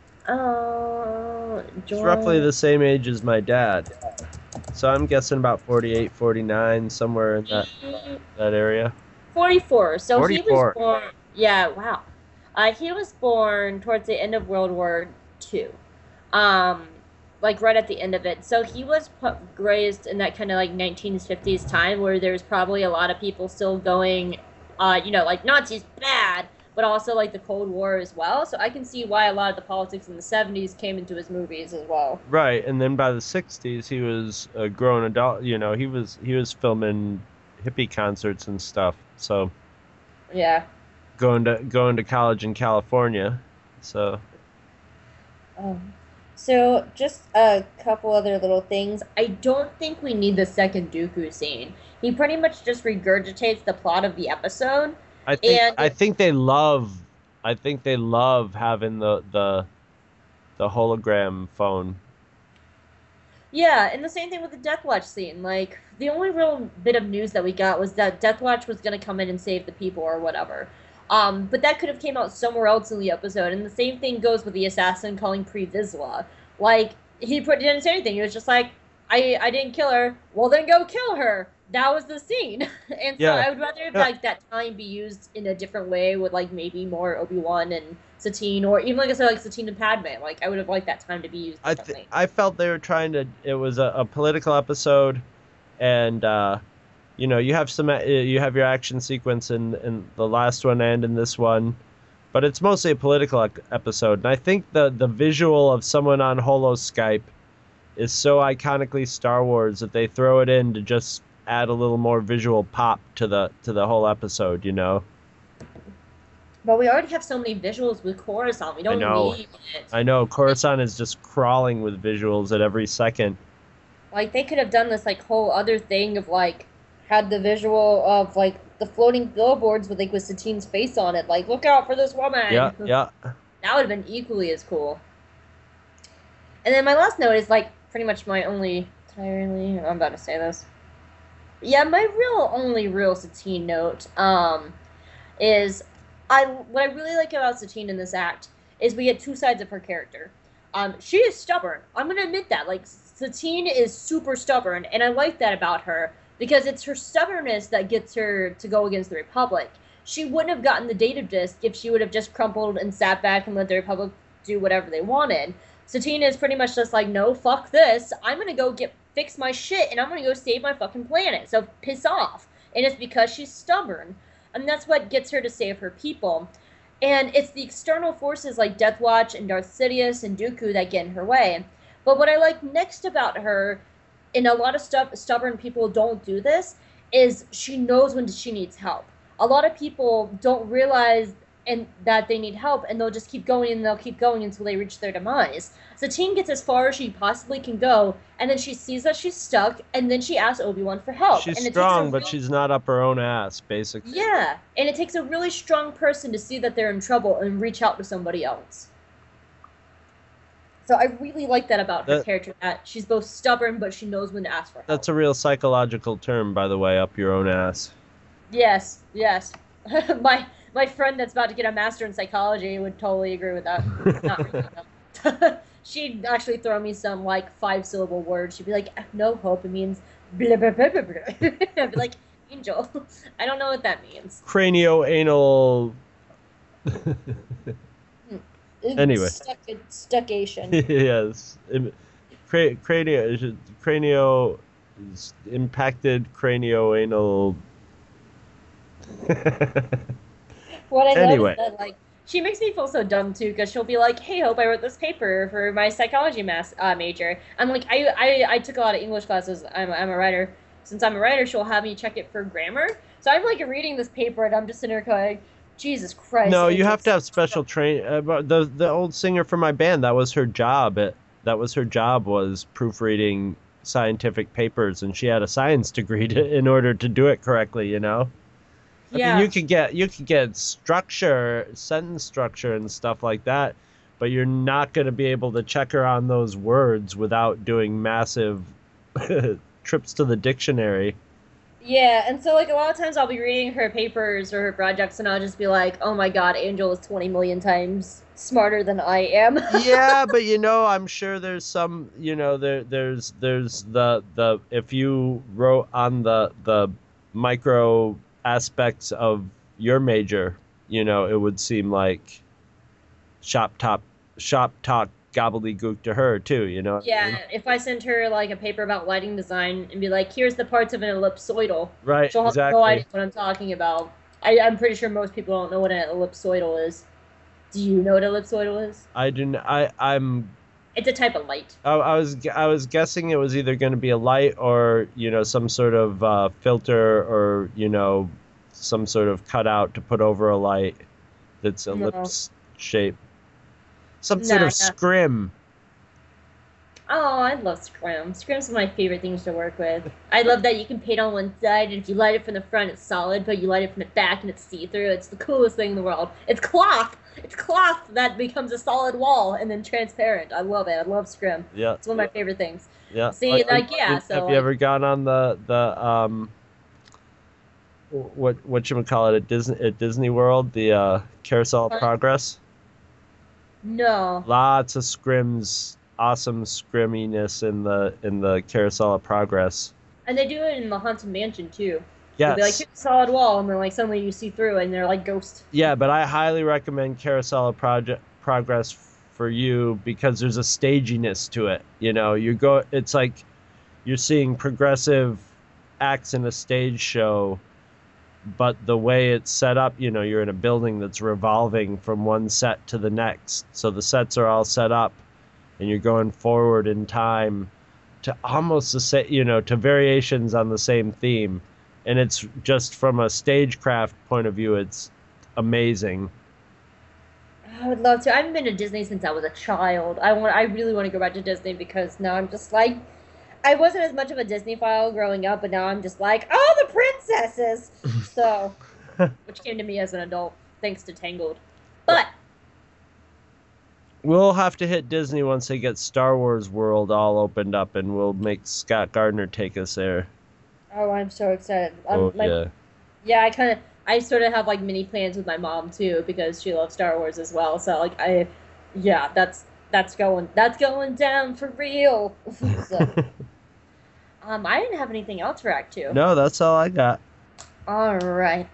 uh, George... He's roughly the same age as my dad. So I'm guessing about forty-eight, forty-nine, somewhere in that that area. forty-four. So forty-four. He was born. Yeah, wow. Uh, he was born towards the end of World War Two, um, like right at the end of it. So he was put, raised in that kind of like nineteen fifties time where there's probably a lot of people still going, uh, you know, like Nazis bad, but also like the Cold War as well. So I can see why a lot of the politics in the seventies came into his movies as well. Right, and then by the sixties, he was a grown adult. You know, he was he was filming hippie concerts and stuff. So yeah, going to going to college in California. So. Um, so just a couple other little things. I don't think we need the second Dooku scene. He pretty much just regurgitates the plot of the episode. I think And- I think they love I think they love having the the the hologram phone. Yeah, and the same thing with the Death Watch scene. Like, the only real bit of news that we got was that Death Watch was going to come in and save the people or whatever. Um, but that could have came out somewhere else in the episode. And the same thing goes with the assassin calling Pre Vizsla. Like, he put, didn't say anything. He was just like, I, I didn't kill her. Well, then go kill her. That was the scene. And so Yeah. I would rather Yeah. like that time be used in a different way with like maybe more Obi-Wan and Satine, or even like I said, like Satine and Padme. Like I would have liked that time to be used I differently. th- I felt they were trying to. It was a, a political episode, and uh, you know, you have some uh, you have your action sequence in in the last one and in this one, but it's mostly a political ec- episode. And I think the the visual of someone on Holo Skype is so iconically Star Wars that they throw it in to just add a little more visual pop to the to the whole episode. You know. But we already have so many visuals with Coruscant. We don't know. need it. I know Coruscant is just crawling with visuals at every second. Like they could have done this like whole other thing of like had the visual of like the floating billboards with like with Satine's face on it. Like look out for this woman. Yeah, yeah. That would have been equally as cool. And then my last note is like pretty much my only. Did I really? I'm about to say this. Yeah, my real only real Satine note um is. I what I really like about Satine in this act is we get two sides of her character. Um, she is stubborn. I'm gonna admit that. Like Satine is super stubborn, and I like that about her because it's her stubbornness that gets her to go against the Republic. She wouldn't have gotten the data disc if she would have just crumpled and sat back and let the Republic do whatever they wanted. Satine is pretty much just like, no, fuck this. I'm gonna go get fix my shit, and I'm gonna go save my fucking planet. So piss off. And it's because she's stubborn, and that's what gets her to save her people. And it's the external forces like Death Watch and Darth Sidious and Dooku that get in her way. But what I like next about her, and a lot of stuff stubborn people don't do this, is she knows when she needs help. A lot of people don't realize and that they need help, and they'll just keep going and they'll keep going until they reach their demise. Satine gets as far as she possibly can go, and then she sees that she's stuck, and then she asks Obi-Wan for help. She's and it strong, real... but she's not up her own ass, basically. Yeah, and it takes a really strong person to see that they're in trouble and reach out to somebody else. So I really like that about her that, character, that she's both stubborn, but she knows when to ask for help. That's a real psychological term, by the way, up your own ass. Yes, yes. my my friend that's about to get a master in psychology would totally agree with that. Not really, no. She'd actually throw me some, like, five-syllable words. She'd be like, no hope, it means blah, blah, blah, blah, blah. I'd be like, Angel, I don't know what that means. Cranio-anal... Anyway. Stuck, stuckation. Yes. Cra- cranial, cranio, impacted cranio-anal... What I Anyway. love is that, like, she makes me feel so dumb, too, because she'll be like, hey, Hope, I wrote this paper for my psychology mass, uh, major. I'm like, I, I I took a lot of English classes. I'm, I'm a writer. Since I'm a writer, she'll have me check it for grammar. So I'm, like, reading this paper, and I'm just sitting there going, Jesus Christ. No, you it's have to have special train. Uh, the the old singer for my band, that was her job. It, that was her job, was proofreading scientific papers, and she had a science degree to, in order to do it correctly, you know? I Yeah. mean, you could get you could get structure, sentence structure, and stuff like that, but you're not going to be able to check her on those words without doing massive trips to the dictionary. Yeah, and so, like, a lot of times I'll be reading her papers or her projects, and I'll just be like, oh my god, Angel is twenty million times smarter than I am. Yeah, but, you know, I'm sure there's some, you know, there there's there's the, the if you wrote on the the micro aspects of your major, you know, it would seem like shop top shop talk gobbledygook to her too, you know. Yeah, if I sent her, like, a paper about lighting design and be like, here's the parts of an ellipsoidal, Right, she'll have exactly. no idea what I'm talking about. I, I'm pretty sure most people don't know what an ellipsoidal is. Do you know what ellipsoidal is? I do. n- I I'm. It's a type of light. I, I was. gu- I was guessing it was either going to be a light or, you know, some sort of uh, filter or, you know, some sort of cutout to put over a light that's No. ellipse shape. Some sort Nah, of nah. scrim. Oh, I love Scrim. Scrim's one of my favorite things to work with. I love that you can paint on one side, and if you light it from the front, it's solid, but you light it from the back, and it's see-through. It's the coolest thing in the world. It's cloth! It's cloth that becomes a solid wall and then transparent. I love it. I love Scrim. Yeah. It's one of my favorite things. Yeah. See, Like, like, yeah, have so, you like- ever gone on the the um what what you would call it at Disney at Disney World, the uh, Carousel of What? Progress? No. Lots of scrims, awesome scrimminess in the in the Carousel of Progress. And they do it in the Haunted Mansion, too. Yes. They'll be like, here's a solid wall, and then, like, suddenly you see through, and they're like ghosts. Yeah, but I highly recommend Carousel of Proje- Progress for you because there's a staginess to it. You know, you go. It's like you're seeing progressive acts in a stage show, but the way it's set up, you know, you're in a building that's revolving from one set to the next. So the sets are all set up, and you're going forward in time to almost the same, you know, to variations on the same theme. And it's just from a stagecraft point of view, it's amazing. I would love to. I haven't been to Disney since I was a child. I want. I really want to go back to Disney because now I'm just like, I wasn't as much of a Disney file growing up, but now I'm just like, oh, the princesses. So, which came to me as an adult thanks to Tangled. But We'll have to hit Disney once they get Star Wars World all opened up, and we'll make Scott Gardner take us there. oh, I'm so excited. Um, Oh, my- yeah. Yeah, I kind of. I sort of have like mini plans with my mom too because she loves Star Wars as well. So like I, yeah, that's that's going that's going down for real. So, um, I didn't have anything else for Act Two. No, that's all I got. All right.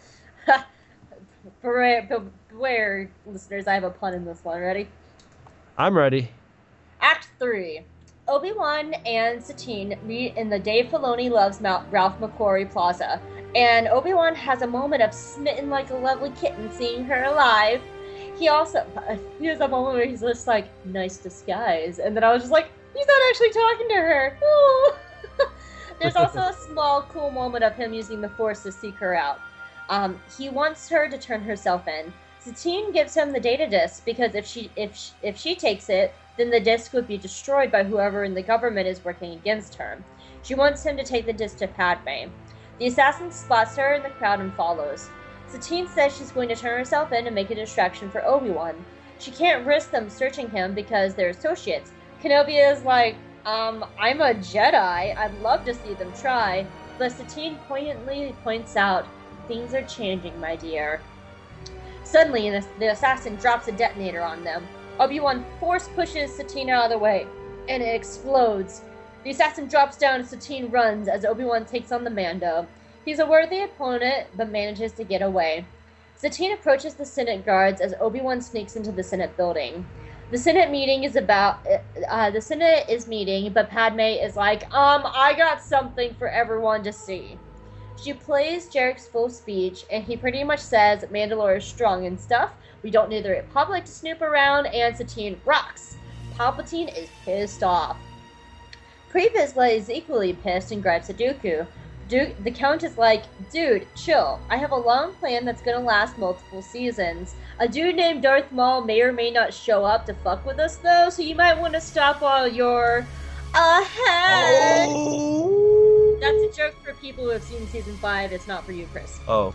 Beware, beware, listeners, I have a pun in this one. Ready? I'm ready. Act three. Obi-Wan and Satine meet in the Dave Filoni Loves Ralph McQuarrie Plaza, and Obi-Wan has a moment of smitten like a lovely kitten seeing her alive. He also, he has a moment where he's just like, nice disguise, and then I was just like, he's not actually talking to her. Ooh. There's also a small, cool moment of him using the Force to seek her out. Um, he wants her to turn herself in. Satine gives him the data disk because if she if she, if she takes it, then the disk would be destroyed by whoever in the government is working against her. She wants him to take the disk to Padme. The assassin spots her in the crowd and follows. Satine says she's going to turn herself in and make a distraction for Obi-Wan. She can't risk them searching him because they're associates. Kenobi is like, um, I'm a Jedi. I'd love to see them try. But Satine poignantly points out, things are changing, my dear. Suddenly, the assassin drops a detonator on them. Obi-Wan force pushes Satine out of the way, and it explodes. The assassin drops down and Satine runs as Obi-Wan takes on the Mando. He's a worthy opponent, but manages to get away. Satine approaches the Senate guards as Obi-Wan sneaks into the Senate building. The Senate meeting is about, uh, the Senate is meeting, but Padme is like, um, I got something for everyone to see. She plays Jarek's full speech, and he pretty much says Mandalore is strong and stuff. We don't need the Republic to snoop around, and Satine rocks. Palpatine is pissed off. Pre Vizsla is equally pissed and gripes at Dooku. Du- the Count is like, dude, chill. I have a long plan that's gonna last multiple seasons. A dude named Darth Maul may or may not show up to fuck with us, though, so you might want to stop while you're ahead. Oh. That's a joke for people who have seen season five. It's not for you, Chris. Oh.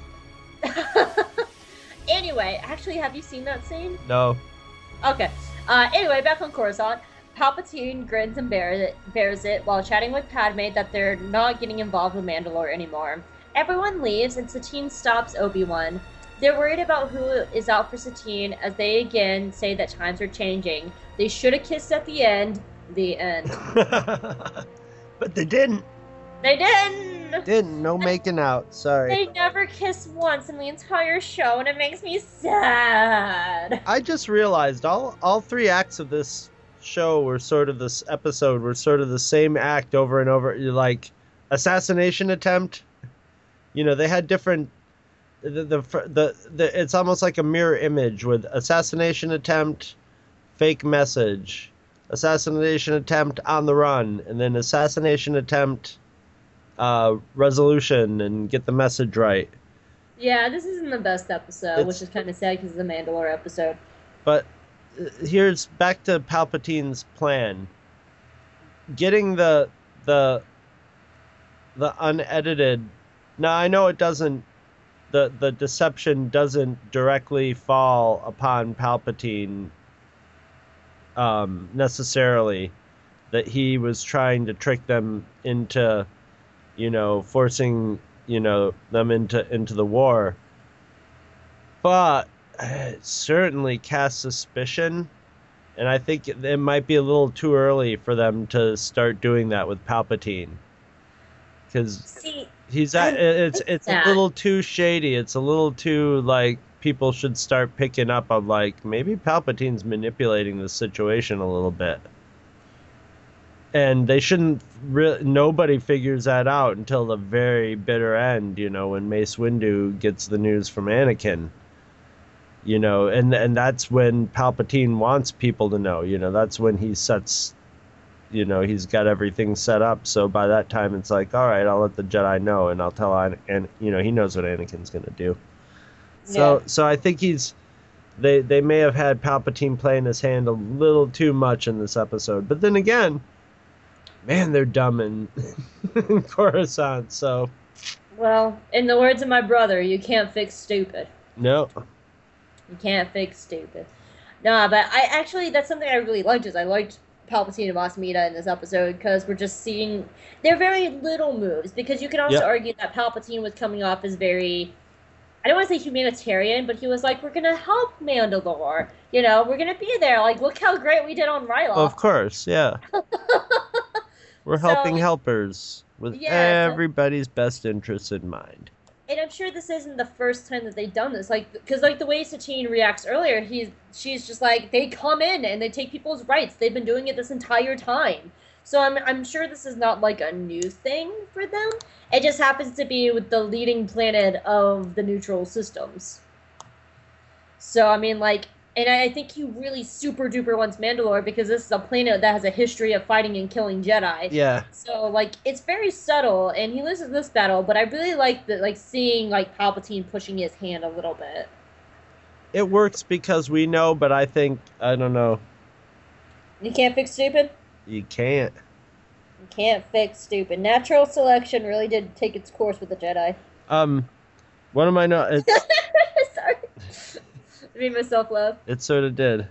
Anyway, actually, have you seen that scene? No. Okay. Uh, anyway, back on Coruscant, Palpatine grins and bears it, bears it while chatting with Padme that they're not getting involved with Mandalore anymore. Everyone leaves, and Satine stops Obi-Wan. They're worried about who is out for Satine, as they again say that times are changing. They should have kissed at the end. The end. But they didn't. They didn't! Didn't. No making out. Sorry. They never kissed once in the entire show, and it makes me sad. I just realized all all three acts of this show were sort of this episode were sort of the same act over and over. Like assassination attempt. You know, they had different. The the the, the it's almost like a mirror image with assassination attempt, fake message, assassination attempt on the run, and then assassination attempt. Uh, resolution and get the message right. Yeah, this isn't the best episode, it's, which is kind of sad because it's a Mandalore episode. But uh, here's back to Palpatine's plan. Getting the the the unedited. Now I know it doesn't. The the deception doesn't directly fall upon Palpatine. Um, necessarily, that he was trying to trick them into. You know, forcing, you know, them into into the war. But it certainly casts suspicion, and I think it, it might be a little too early for them to start doing that with Palpatine. Because he's at, it's it's a little too shady. It's a little too like people should start picking up on like maybe Palpatine's manipulating the situation a little bit. And they shouldn't. Re- nobody figures that out until the very bitter end. You know, when Mace Windu gets the news from Anakin. You know, and and that's when Palpatine wants people to know. You know, that's when he sets. You know, he's got everything set up. So by that time, it's like, all right, I'll let the Jedi know, and I'll tell. An- and you know, he knows what Anakin's gonna do. So, yeah. so I think he's. They they may have had Palpatine playing his hand a little too much in this episode, but then again. Man, they're dumb in, in Coruscant, so... Well, in the words of my brother, you can't fix stupid. No. You can't fix stupid. Nah, but I actually, that's something I really liked, is I liked Palpatine and Mas Amedda in this episode, because we're just seeing... They're very little moves, because you can also yep. argue that Palpatine was coming off as very... I don't want to say humanitarian, but he was like, we're going to help Mandalore. You know, we're going to be there. Like, look how great we did on Ryloth. Of course, yeah. We're helping so, helpers with yeah, everybody's so, best interests in mind. And I'm sure this isn't the first time that they've done this. Like, because like the way Satine reacts earlier, he's she's just like they come in and they take people's rights. They've been doing it this entire time. So I'm I'm sure this is not like a new thing for them. It just happens to be with the leading planet of the neutral systems. So I mean, like, and I think he really super duper wants Mandalore because this is a planet that has a history of fighting and killing Jedi. Yeah. So like it's very subtle, and he loses this battle. But I really like the like seeing like Palpatine pushing his hand a little bit. It works because we know, but I think I don't know. You can't fix stupid. You can't. You can't fix stupid. Natural selection really did take its course with the Jedi. Um, one of my no. It's, Sorry. I made myself laugh. It sort of did.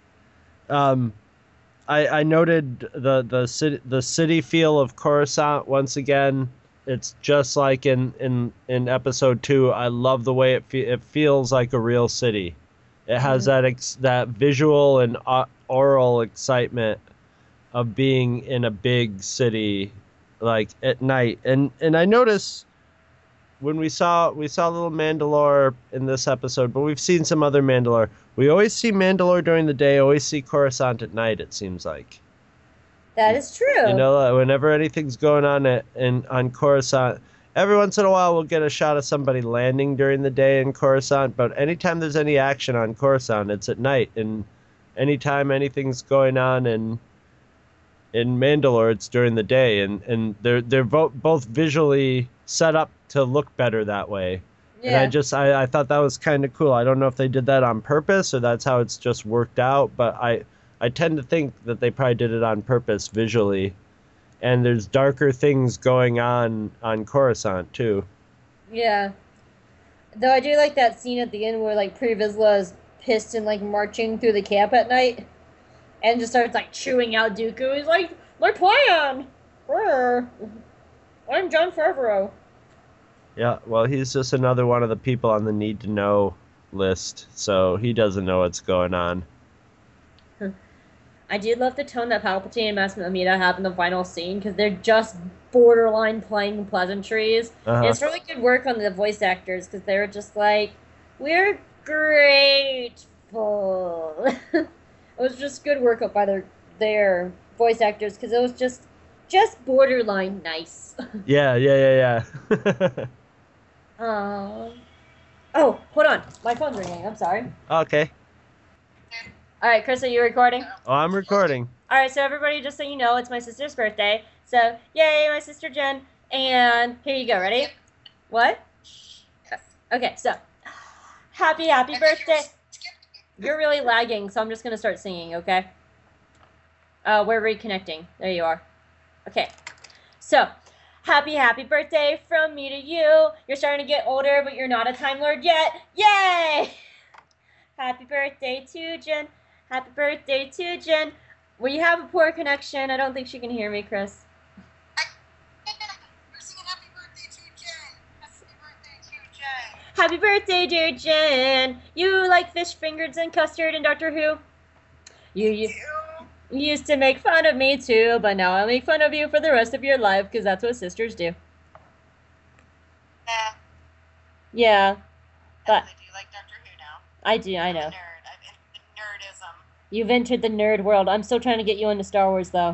Um, I I noted the the city the city feel of Coruscant once again. It's just like in in, in episode two. I love the way it fe- it feels like a real city. It has Mm-hmm. that ex- that visual and uh, oral excitement of being in a big city, like at night. And and I noticed when we saw we saw little Mandalore in this episode, but we've seen some other Mandalore. We always see Mandalore during the day, always see Coruscant at night. It seems like, That is true. you know, whenever anything's going on at in on Coruscant, every once in a while we'll get a shot of somebody landing during the day in Coruscant. But anytime there's any action on Coruscant, it's at night. And anytime anything's going on in in Mandalore, it's during the day, and and they're they're vo- both visually set up to look better that way. yeah. And I just I, I thought that was kind of cool. I don't know if they did that on purpose or that's how it's just worked out, but I I tend to think that they probably did it on purpose visually. And there's darker things going on on Coruscant too. Yeah. Though I do like that scene at the end where like Pre Vizsla is pissed and like marching through the camp at night, and just starts like chewing out Dooku. He's like, "My plan. Brr. I'm Jon Favreau." Yeah, well, he's just another one of the people on the need to know list, so he doesn't know what's going on. I did love the tone that Palpatine and Mas Amida have in the final scene because they're just borderline playing pleasantries. Uh-huh. And it's really good work on the voice actors because they were just like, "We're grateful." It was just good work up by their their voice actors because it was just just borderline nice. Yeah, yeah, yeah, yeah. Um. Oh, hold on, my phone's ringing. I'm sorry. Okay. All right, Chris, are you recording? Oh, I'm recording. All right, so everybody, just so you know, it's my sister's birthday. So, yay, my sister Jen. And here you go. Ready? What? Okay, so, happy, happy birthday. You're really lagging, so I'm just going to start singing, okay? Uh, we're reconnecting. There you are. Okay. So, happy, happy birthday from me to you. You're starting to get older, but you're not a Time Lord yet. Yay! Happy birthday to Jen. Happy birthday to Jen. We have a poor connection. I don't think she can hear me, Chris. We're singing happy birthday to Jen. Happy birthday to Jen. Happy birthday, dear Jen. You like fish fingers and custard and Doctor Who? You, you, you used to make fun of me too, but now I'll make fun of you for the rest of your life because that's what sisters do. Nah. Yeah, but I do like Doctor Who now. I do, I I'm a know. nerd. I've entered the nerdism. You've entered the nerd world. I'm still trying to get you into Star Wars, though.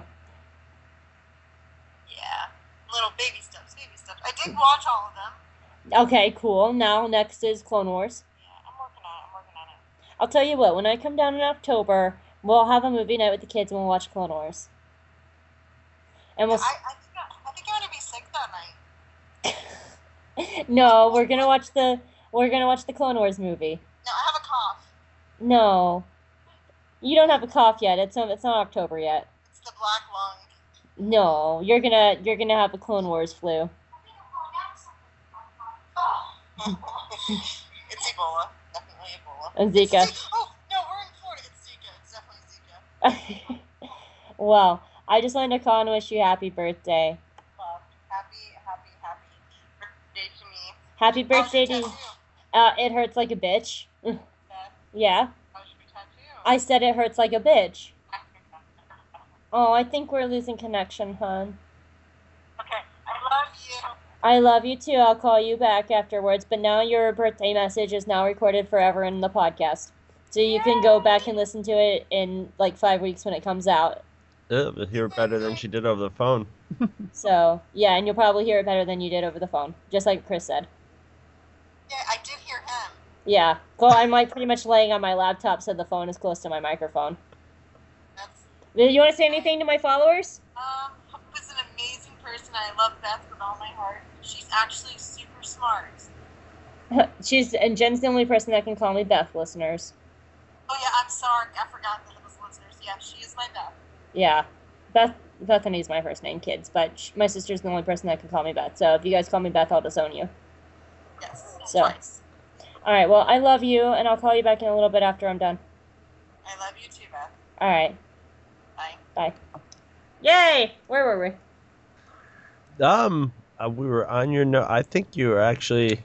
Yeah. Little baby steps, baby steps. I did watch all of them. Okay, cool. Now, next is Clone Wars. Yeah, I'm working on it. I'm working on it. I'll tell you what, when I come down in October, we'll have a movie night with the kids and we'll watch Clone Wars. And we'll... I, I, think I, I think I'm gonna be sick that night. No, we're gonna watch the... We're gonna watch the Clone Wars movie. No, I have a cough. No. You don't have a cough yet. It's not, it's not October yet. It's the black lung. No, you're gonna you're gonna have a Clone Wars flu. It's Ebola. Definitely Ebola. And Zika. It's Zika. Oh, no, we're in Florida. It's Zika. It's definitely Zika. Well, I just wanted to call and wish you happy birthday. Well, happy, happy, happy birthday to me. Happy How's your birthday to you. tattoo? Uh, it hurts like a bitch. Beth, Yeah, how's your tattoo? I said it hurts like a bitch. Oh, I think we're losing connection, hon. Okay, I love you. I love you too. I'll call you back afterwards. But now your birthday message is now recorded forever in the podcast. So you can go back and listen to it in like five weeks when it comes out. It'll hear better than she did over the phone. So, yeah, and you'll probably hear it better than you did over the phone. Just like Chris said. Yeah, I did hear him. Yeah. Well, I'm like pretty much laying on my laptop so the phone is close to my microphone. That's, Do you want to say anything to my followers? um, Hope is an amazing person. I love Beth with all my heart. She's actually super smart. She's and Jen's the only person that can call me Beth, listeners. Oh yeah, I'm sorry. I forgot that it was listeners. Yeah, she is my Beth. Yeah, Beth. Bethany's my first name, kids, but sh- my sister's the only person that can call me Beth. So if you guys call me Beth, I'll disown you. Yes, So. twice. All right. Well, I love you, and I'll call you back in a little bit after I'm done. I love you too, Beth. All right. Bye. Bye. Yay! Where were we? Um, uh, we were on your note. I think you were actually.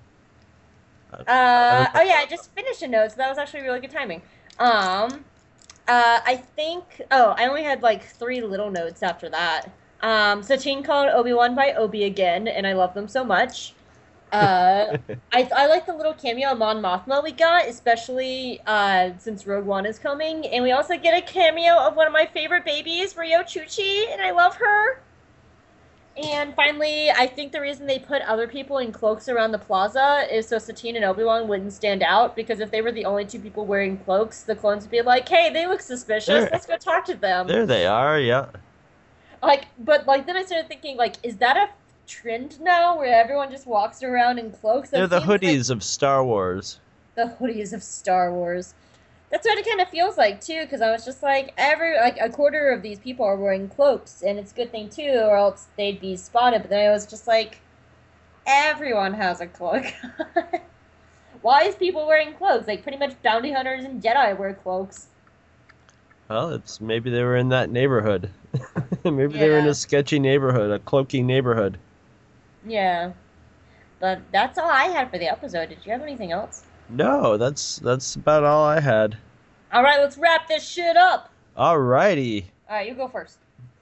Uh, oh yeah, I just finished a note, so that was actually really good timing. Um, uh, I think, oh, I only had like three little notes after that. Um, Satine called Obi-Wan by Obi again, and I love them so much. Uh, I I like the little cameo of Mon Mothma we got, especially uh, since Rogue One is coming, and we also get a cameo of one of my favorite babies, Ryo Chuchi, and I love her. And finally, I think the reason they put other people in cloaks around the plaza is so Satine and Obi-Wan wouldn't stand out, because if they were the only two people wearing cloaks, the clones would be like, hey, they look suspicious, There- let's go talk to them. There they are. Yeah. Like, but like then I started thinking, like, is that a trend now where everyone just walks around in cloaks? That They're the seems like hoodies of Star Wars. the hoodies of Star Wars. That's what it kind of feels like too, because I was just like, every like a quarter of these people are wearing cloaks, and it's a good thing too, or else they'd be spotted. But then I was just like, everyone has a cloak. Why is people wearing cloaks? Like pretty much bounty hunters and Jedi wear cloaks. Well, it's maybe they were in that neighborhood. Maybe they were in Yeah. a sketchy neighborhood, a cloaking neighborhood. Yeah, but that's all I had for the episode. Did you have anything else? No, that's that's about all I had. All right, let's wrap this shit up. Alrighty. All right, you go first.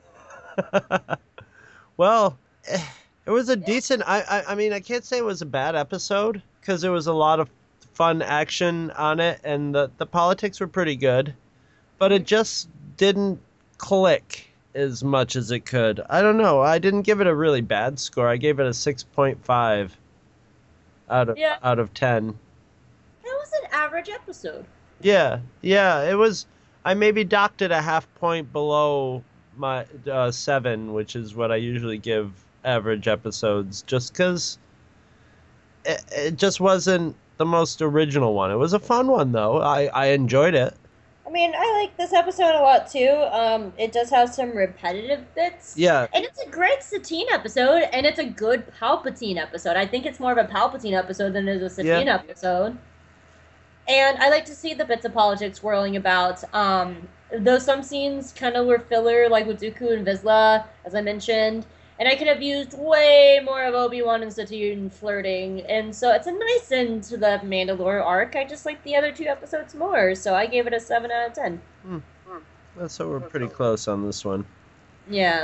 Well, eh, it was a decent. I, I I mean, I can't say it was a bad episode because there was a lot of fun action on it, and the the politics were pretty good, but it just didn't click as much as it could. I don't know. I didn't give it a really bad score. I gave it a six point five out of Yeah. out of ten. It was an average episode. Yeah, yeah, it was. I maybe docked it a half point below my uh, seven, which is what I usually give average episodes, just because it, it just wasn't the most original one. It was a fun one, though. I, I enjoyed it. I mean, I like this episode a lot too. Um, it does have some repetitive bits. Yeah, And it's a great Satine episode, and it's a good Palpatine episode. I think it's more of a Palpatine episode than it is a Satine Yeah. episode. And I like to see the bits of politics swirling about. Um, though some scenes kind of were filler, like with Dooku and Vizsla, as I mentioned. And I could have used way more of Obi-Wan and Satine flirting. And so it's a nice end to the Mandalore arc. I just like the other two episodes more. So I gave it a seven out of ten. so we're pretty close on this one. Yeah.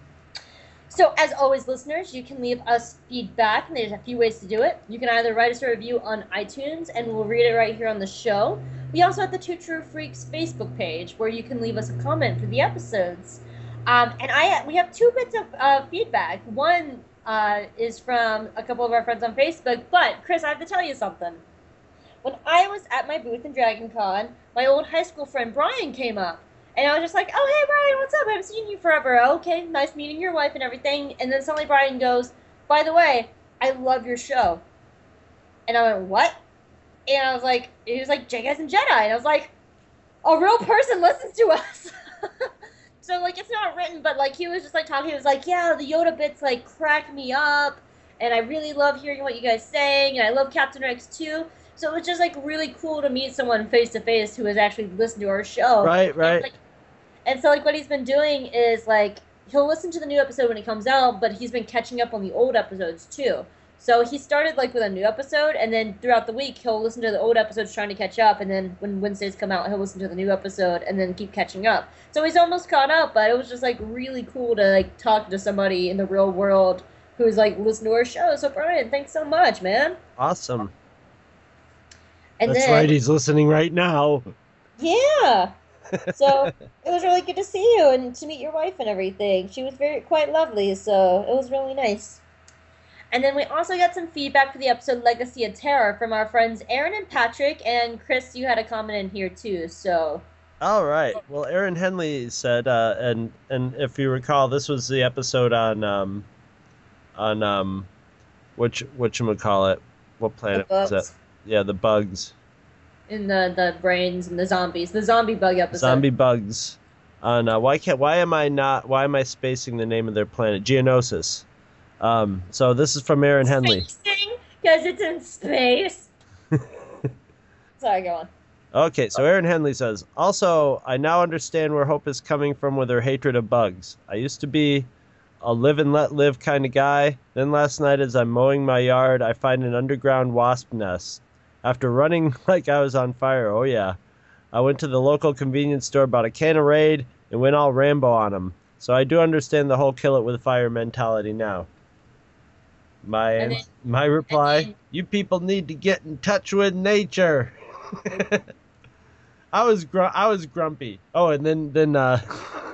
So, as always, listeners, you can leave us feedback, and there's a few ways to do it. You can either write us a review on iTunes, and we'll read it right here on the show. We also have the Two True Freaks Facebook page, where you can leave us a comment for the episodes. Um, and I we have two bits of uh, feedback. One uh, is from a couple of our friends on Facebook, but, Chris, I have to tell you something. When I was at my booth in Dragon Con, my old high school friend Brian came up. And I was just like, oh, hey, Brian, what's up? I haven't seen you forever. Okay, nice meeting your wife and everything. And then suddenly Brian goes, by the way, I love your show. And I went, what? And I was like, he was like, Jedi and Jedi. And I was like, a real person listens to us. So, like, it's not written, but, like, he was just, like, talking. He was like, yeah, the Yoda bits, like, crack me up. And I really love hearing what you guys saying. And I love Captain Rex, too. So it was just, like, really cool to meet someone face-to-face who has actually listened to our show. Right, right. And, like, and so, like, what he's been doing is, like, he'll listen to the new episode when it comes out, but he's been catching up on the old episodes, too. So he started, like, with a new episode, and then throughout the week, he'll listen to the old episodes trying to catch up, and then when Wednesdays come out, he'll listen to the new episode, and then keep catching up. So he's almost caught up, but it was just, like, really cool to, like, talk to somebody in the real world who's like listened to our show. So Brian, thanks so much, man. Awesome. And That's then, right, he's listening right now. Yeah. So it was really good to see you and to meet your wife and everything. She was very quite lovely, so it was really nice. And then we also got some feedback for the episode Legacy of Terror from our friends Aaron and Patrick, and Chris, you had a comment in here too, so... All right. Well, Aaron Henley said, uh, and and if you recall, this was the episode on, um, on, um, which, whatchamacallit, what planet was it? Yeah, the bugs. In the, the brains and the zombies. The zombie bug episode. Zombie bugs. On, uh, why can't, why am I not, why am I spacing the name of their planet? Geonosis. Um, so this is from Aaron Henley. Because it's in space. Sorry, go on. Okay, so Aaron Henley says, also, I now understand where Hope is coming from with her hatred of bugs. I used to be a live and let live kind of guy. Then last night as I'm mowing my yard, I find an underground wasp nest. After running like I was on fire, oh yeah. I went to the local convenience store, bought a can of Raid, and went all Rambo on them. So I do understand the whole kill it with fire mentality now. My And then- my reply, and then- you people need to get in touch with nature. I was gr- I was grumpy. Oh, and then then uh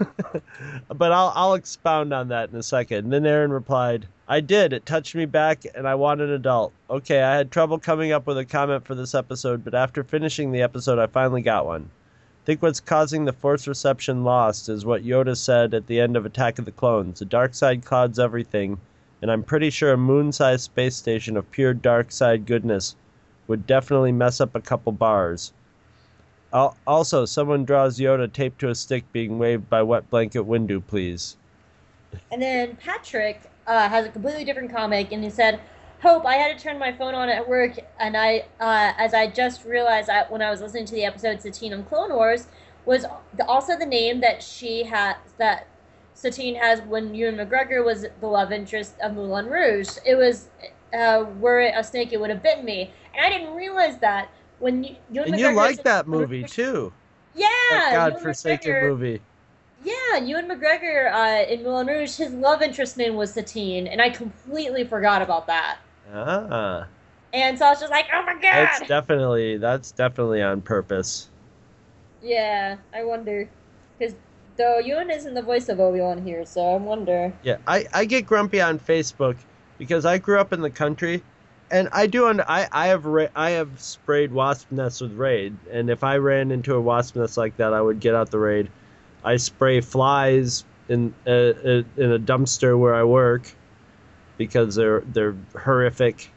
but I'll I'll expound on that in a second. And then Aaron replied, I did. It touched me back and I want an adult. Okay, I had trouble coming up with a comment for this episode, but after finishing the episode I finally got one. I think what's causing the force reception lost is what Yoda said at the end of Attack of the Clones. The dark side clouds everything, and I'm pretty sure a moon-sized space station of pure dark side goodness would definitely mess up a couple bars. Al- also, someone draws Yoda taped to a stick being waved by Wet Blanket Windu, please. And then Patrick uh, has a completely different comic, and he said, Hope, I had to turn my phone on at work, and I, uh, as I just realized I, when I was listening to the episode Satine on Clone Wars, was the, also the name that she had, that Satine has when Ewan McGregor was the love interest of Moulin Rouge. It was, uh, were it a snake, it would have bitten me. And I didn't realize that when you, Ewan And McGregor you like said- that movie, too. Yeah! That Ewan God-forsaken McGregor- movie. Yeah, Ewan McGregor uh, in Moulin Rouge, his love interest name was Satine, and I completely forgot about that. Ah. And so I was just like, oh my god! That's definitely, that's definitely on purpose. Yeah, I wonder. Because though Ewan isn't the voice of Obi-Wan here, so I wonder. Yeah, I, I get grumpy on Facebook because I grew up in the country, and I do under, I I have ra- I have sprayed wasp nests with Raid, and if I ran into a wasp nest like that, I would get out the Raid. I spray flies in uh, uh, in a dumpster where I work because they're they're horrific.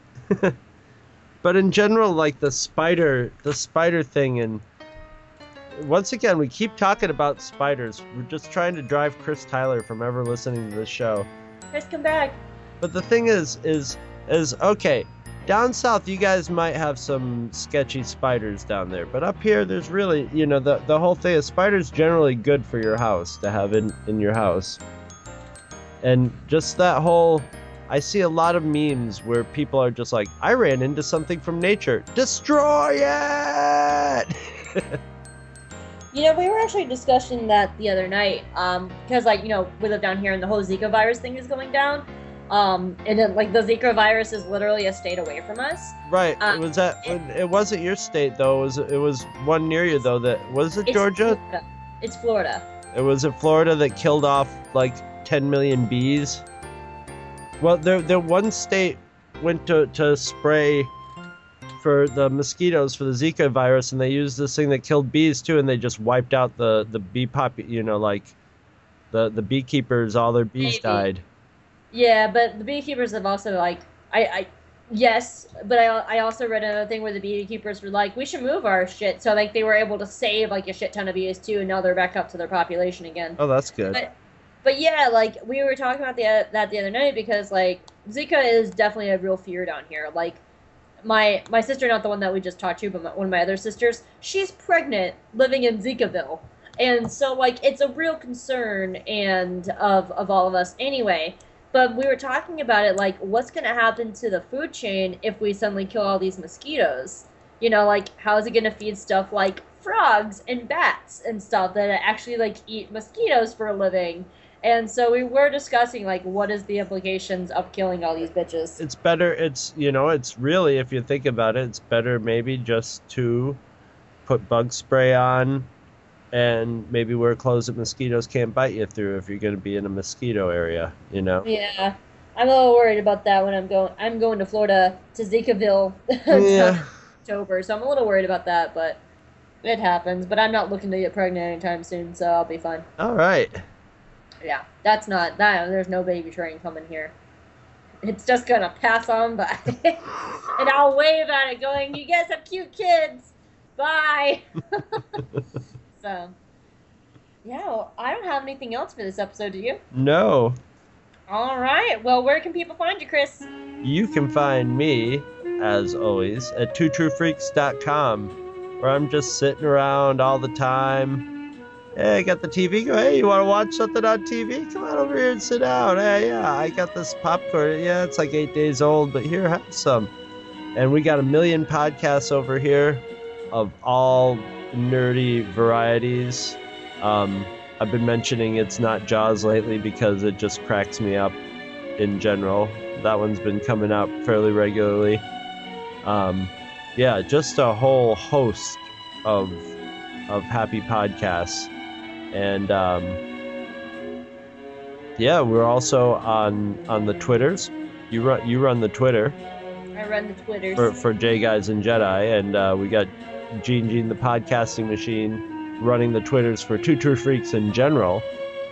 But in general, like the spider the spider thing, and once again, we keep talking about spiders. We're just trying to drive Chris Tyler from ever listening to this show. Chris, come back. But the thing is, is, is okay. Down south, you guys might have some sketchy spiders down there, but up here, there's really, you know, the the whole thing is spiders generally good for your house to have in in your house. And just that whole, I see a lot of memes where people are just like, I ran into something from nature, destroy it. You know, we were actually discussing that the other night, um, because, like, you know, we live down here and the whole Zika virus thing is going down. Um, and then, like, the Zika virus is literally a state away from us. Right. Um, it was that. It, it wasn't your state though. It was it was one near you though. That was it. It's Georgia. Florida. It's Florida. It was in Florida that killed off like ten million bees. Well, there there one state went to to spray for the mosquitoes for the Zika virus, and they used this thing that killed bees too, and they just wiped out the the bee pop. You know, like the the beekeepers, all their bees Maybe. died. Yeah, but the beekeepers have also, like, I, I yes, but I, I also read another thing where the beekeepers were like, we should move our shit. So, like, they were able to save, like, a shit ton of bees, too, and now they're back up to their population again. Oh, that's good. But, but yeah, like, we were talking about the, that the other night because, like, Zika is definitely a real fear down here. Like, my my sister, not the one that we just talked to, but my, one of my other sisters, she's pregnant living in Zikaville. And so, like, it's a real concern and of, of all of us anyway. But we were talking about it, like, what's going to happen to the food chain if we suddenly kill all these mosquitoes? You know, like, how is it going to feed stuff like frogs and bats and stuff that actually, like, eat mosquitoes for a living? And so we were discussing, like, what is the implications of killing all these bitches? It's better, it's, you know, it's really, if you think about it, it's better maybe just to put bug spray on and maybe wear clothes that mosquitoes can't bite you through if you're going to be in a mosquito area, you know? Yeah. I'm a little worried about that when I'm going, I'm going to Florida, to Zekaville, Yeah. October, so I'm a little worried about that, but it happens. But I'm not looking to get pregnant anytime soon, so I'll be fine. All right. Yeah, that's not, that. There's no baby train coming here. It's just gonna pass on by. And I'll wave at it going, you guys have cute kids. Bye. So, yeah, well, I don't have anything else for this episode, do you? No. All right. Well, where can people find you, Chris? You can find me, as always, at two true freaks dot com, where I'm just sitting around all the time. Hey, I got the T V. Go, hey, you want to watch something on T V? Come on over here and sit down. Hey, yeah, I got this popcorn. Yeah, it's like eight days old, but here, have some. And we got a million podcasts over here of all nerdy varieties. Um, I've been mentioning It's Not Jaws lately because it just cracks me up in general. That one's been coming out fairly regularly. Um, yeah, just a whole host of of happy podcasts. And um, yeah, we're also on on the Twitters. You run you run the Twitter. I run the Twitters. For for J Guys and Jedi, and uh, we got Gene Gene the podcasting machine running the Twitters for Two True Freaks in general.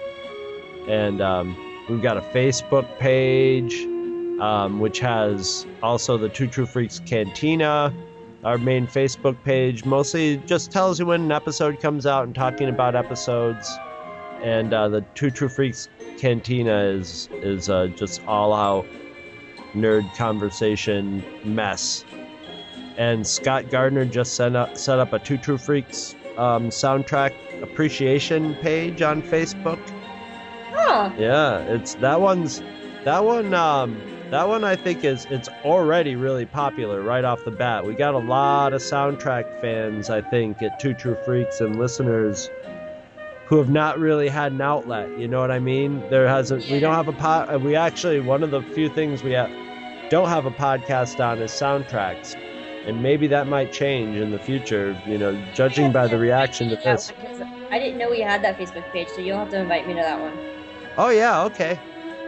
And um, we've got a Facebook page, um, which has also the Two True Freaks Cantina. Our main Facebook page mostly just tells you when an episode comes out and talking about episodes. And uh, the Two True Freaks Cantina is is uh, just all out nerd conversation mess. And Scott Gardner just set up set up a Two True Freaks um, soundtrack appreciation page on Facebook. Huh. Yeah, it's that one's that one. Um, That one I think is it's already really popular right off the bat. We got a lot of soundtrack fans, I think, at Two True Freaks and listeners who have not really had an outlet. You know what I mean? There hasn't. We don't have a pod. We actually one of the few things we have, don't have a podcast on is soundtracks, and maybe that might change in the future. You know, judging by the reaction to Yeah, this. because I didn't know we had that Facebook page, so you'll have to invite me to that one. Oh yeah, okay.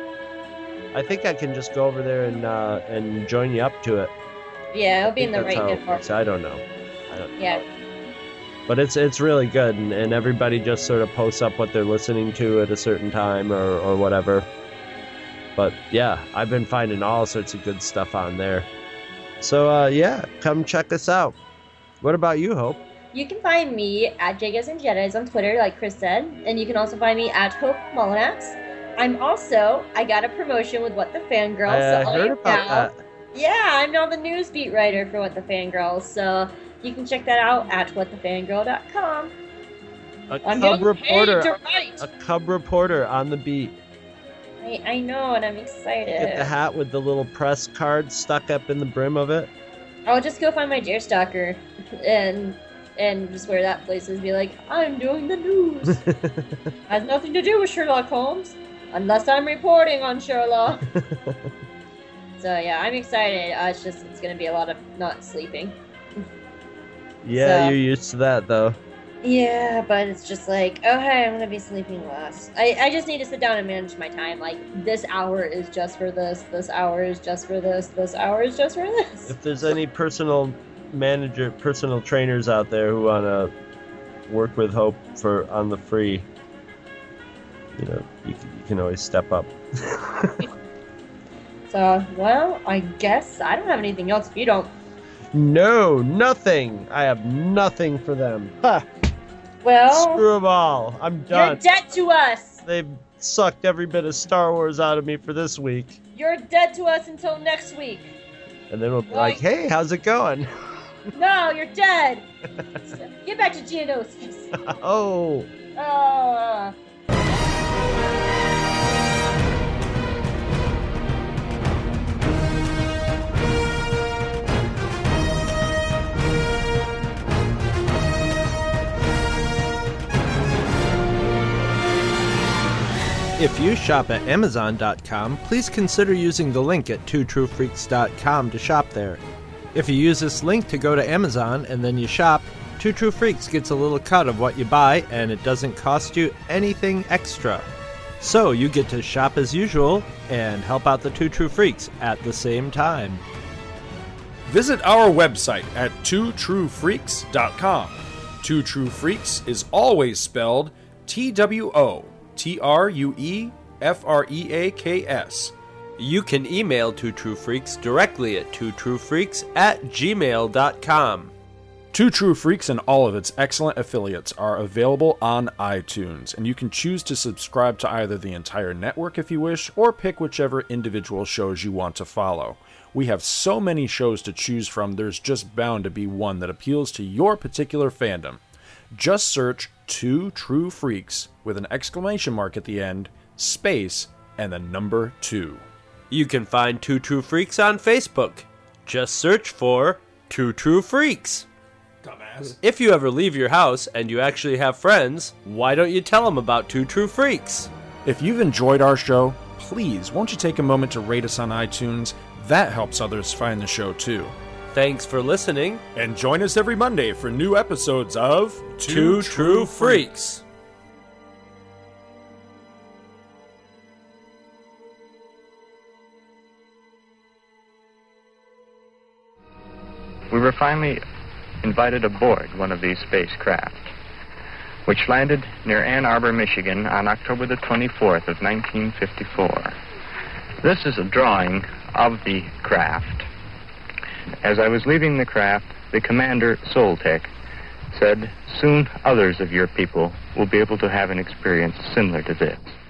I think I can just go over there and uh, and join you up to it. Yeah, it'll be I in think the right that's how good it part. works. I don't know. I don't Yeah. know. But it's it's really good, and, and everybody just sort of posts up what they're listening to at a certain time or, or whatever. But yeah, I've been finding all sorts of good stuff on there. So uh, yeah, come check us out. What about you, Hope? You can find me at Jagas and Jedis on Twitter, like Chris said, and you can also find me at Hope Mullinax. I'm also, I got a promotion with What the Fangirls. I uh, so I heard am about now, that. Yeah, I'm now the news beat writer for What the Fangirls, so you can check that out at what the fangirl dot com. A I'm cub getting reporter. paid to write. A cub reporter on the beat. I, I know, and I'm excited. Get the hat with the little press card stuck up in the brim of it. I'll just go find my Deerstalker and and just wear that places and be like, I'm doing the news. Has nothing to do with Sherlock Holmes, unless I'm reporting on Sherlock. So yeah, I'm excited. Uh, it's just it's gonna be a lot of not sleeping. Yeah, So- you're used to that though. Yeah, but it's just like, okay, I'm gonna be sleeping less. I, I just need to sit down and manage my time. Like, this hour is just for this, this hour is just for this, this hour is just for this. If there's any personal manager, personal trainers out there who want to work with Hope for on the free, you know, you can, you can always step up. So, well, I guess I don't have anything else if you don't. No, nothing. I have nothing for them. Ha! Well, Screw them all. I'm you're done. dead to us. They've sucked every bit of Star Wars out of me for this week. You're dead to us until next week. And then we'll be Right. like, hey, how's it going? No, you're dead. Get back to Geonosis. Oh. Uh, If you shop at Amazon dot com, please consider using the link at two true freaks dot com to shop there. If you use this link to go to Amazon and then you shop, Two True Freaks gets a little cut of what you buy, and it doesn't cost you anything extra. So you get to shop as usual and help out the Two True Freaks at the same time. Visit our website at two true freaks dot com. Two True Freaks is always spelled T W O T R U E F R E A K S. You can email Two True Freaks directly at two true freaks at gmail dot com. Two True Freaks and all of its excellent affiliates are available on iTunes, and you can choose to subscribe to either the entire network if you wish, or pick whichever individual shows you want to follow. We have so many shows to choose from, there's just bound to be one that appeals to your particular fandom. Just search Two True Freaks with an exclamation mark at the end, space, and the number two. You can find Two True Freaks on Facebook. Just search for Two True Freaks. Dumbass. If you ever leave your house and you actually have friends, why don't you tell them about Two True Freaks? If you've enjoyed our show, please won't you take a moment to rate us on iTunes? That helps others find the show too. Thanks for listening. And join us every Monday for new episodes of Two True Freaks. We were finally invited aboard one of these spacecraft, which landed near Ann Arbor, Michigan on October the twenty-fourth of nineteen fifty-four. This is a drawing of the craft. As I was leaving the craft, the commander, Soltec, said, "Soon others of your people will be able to have an experience similar to this."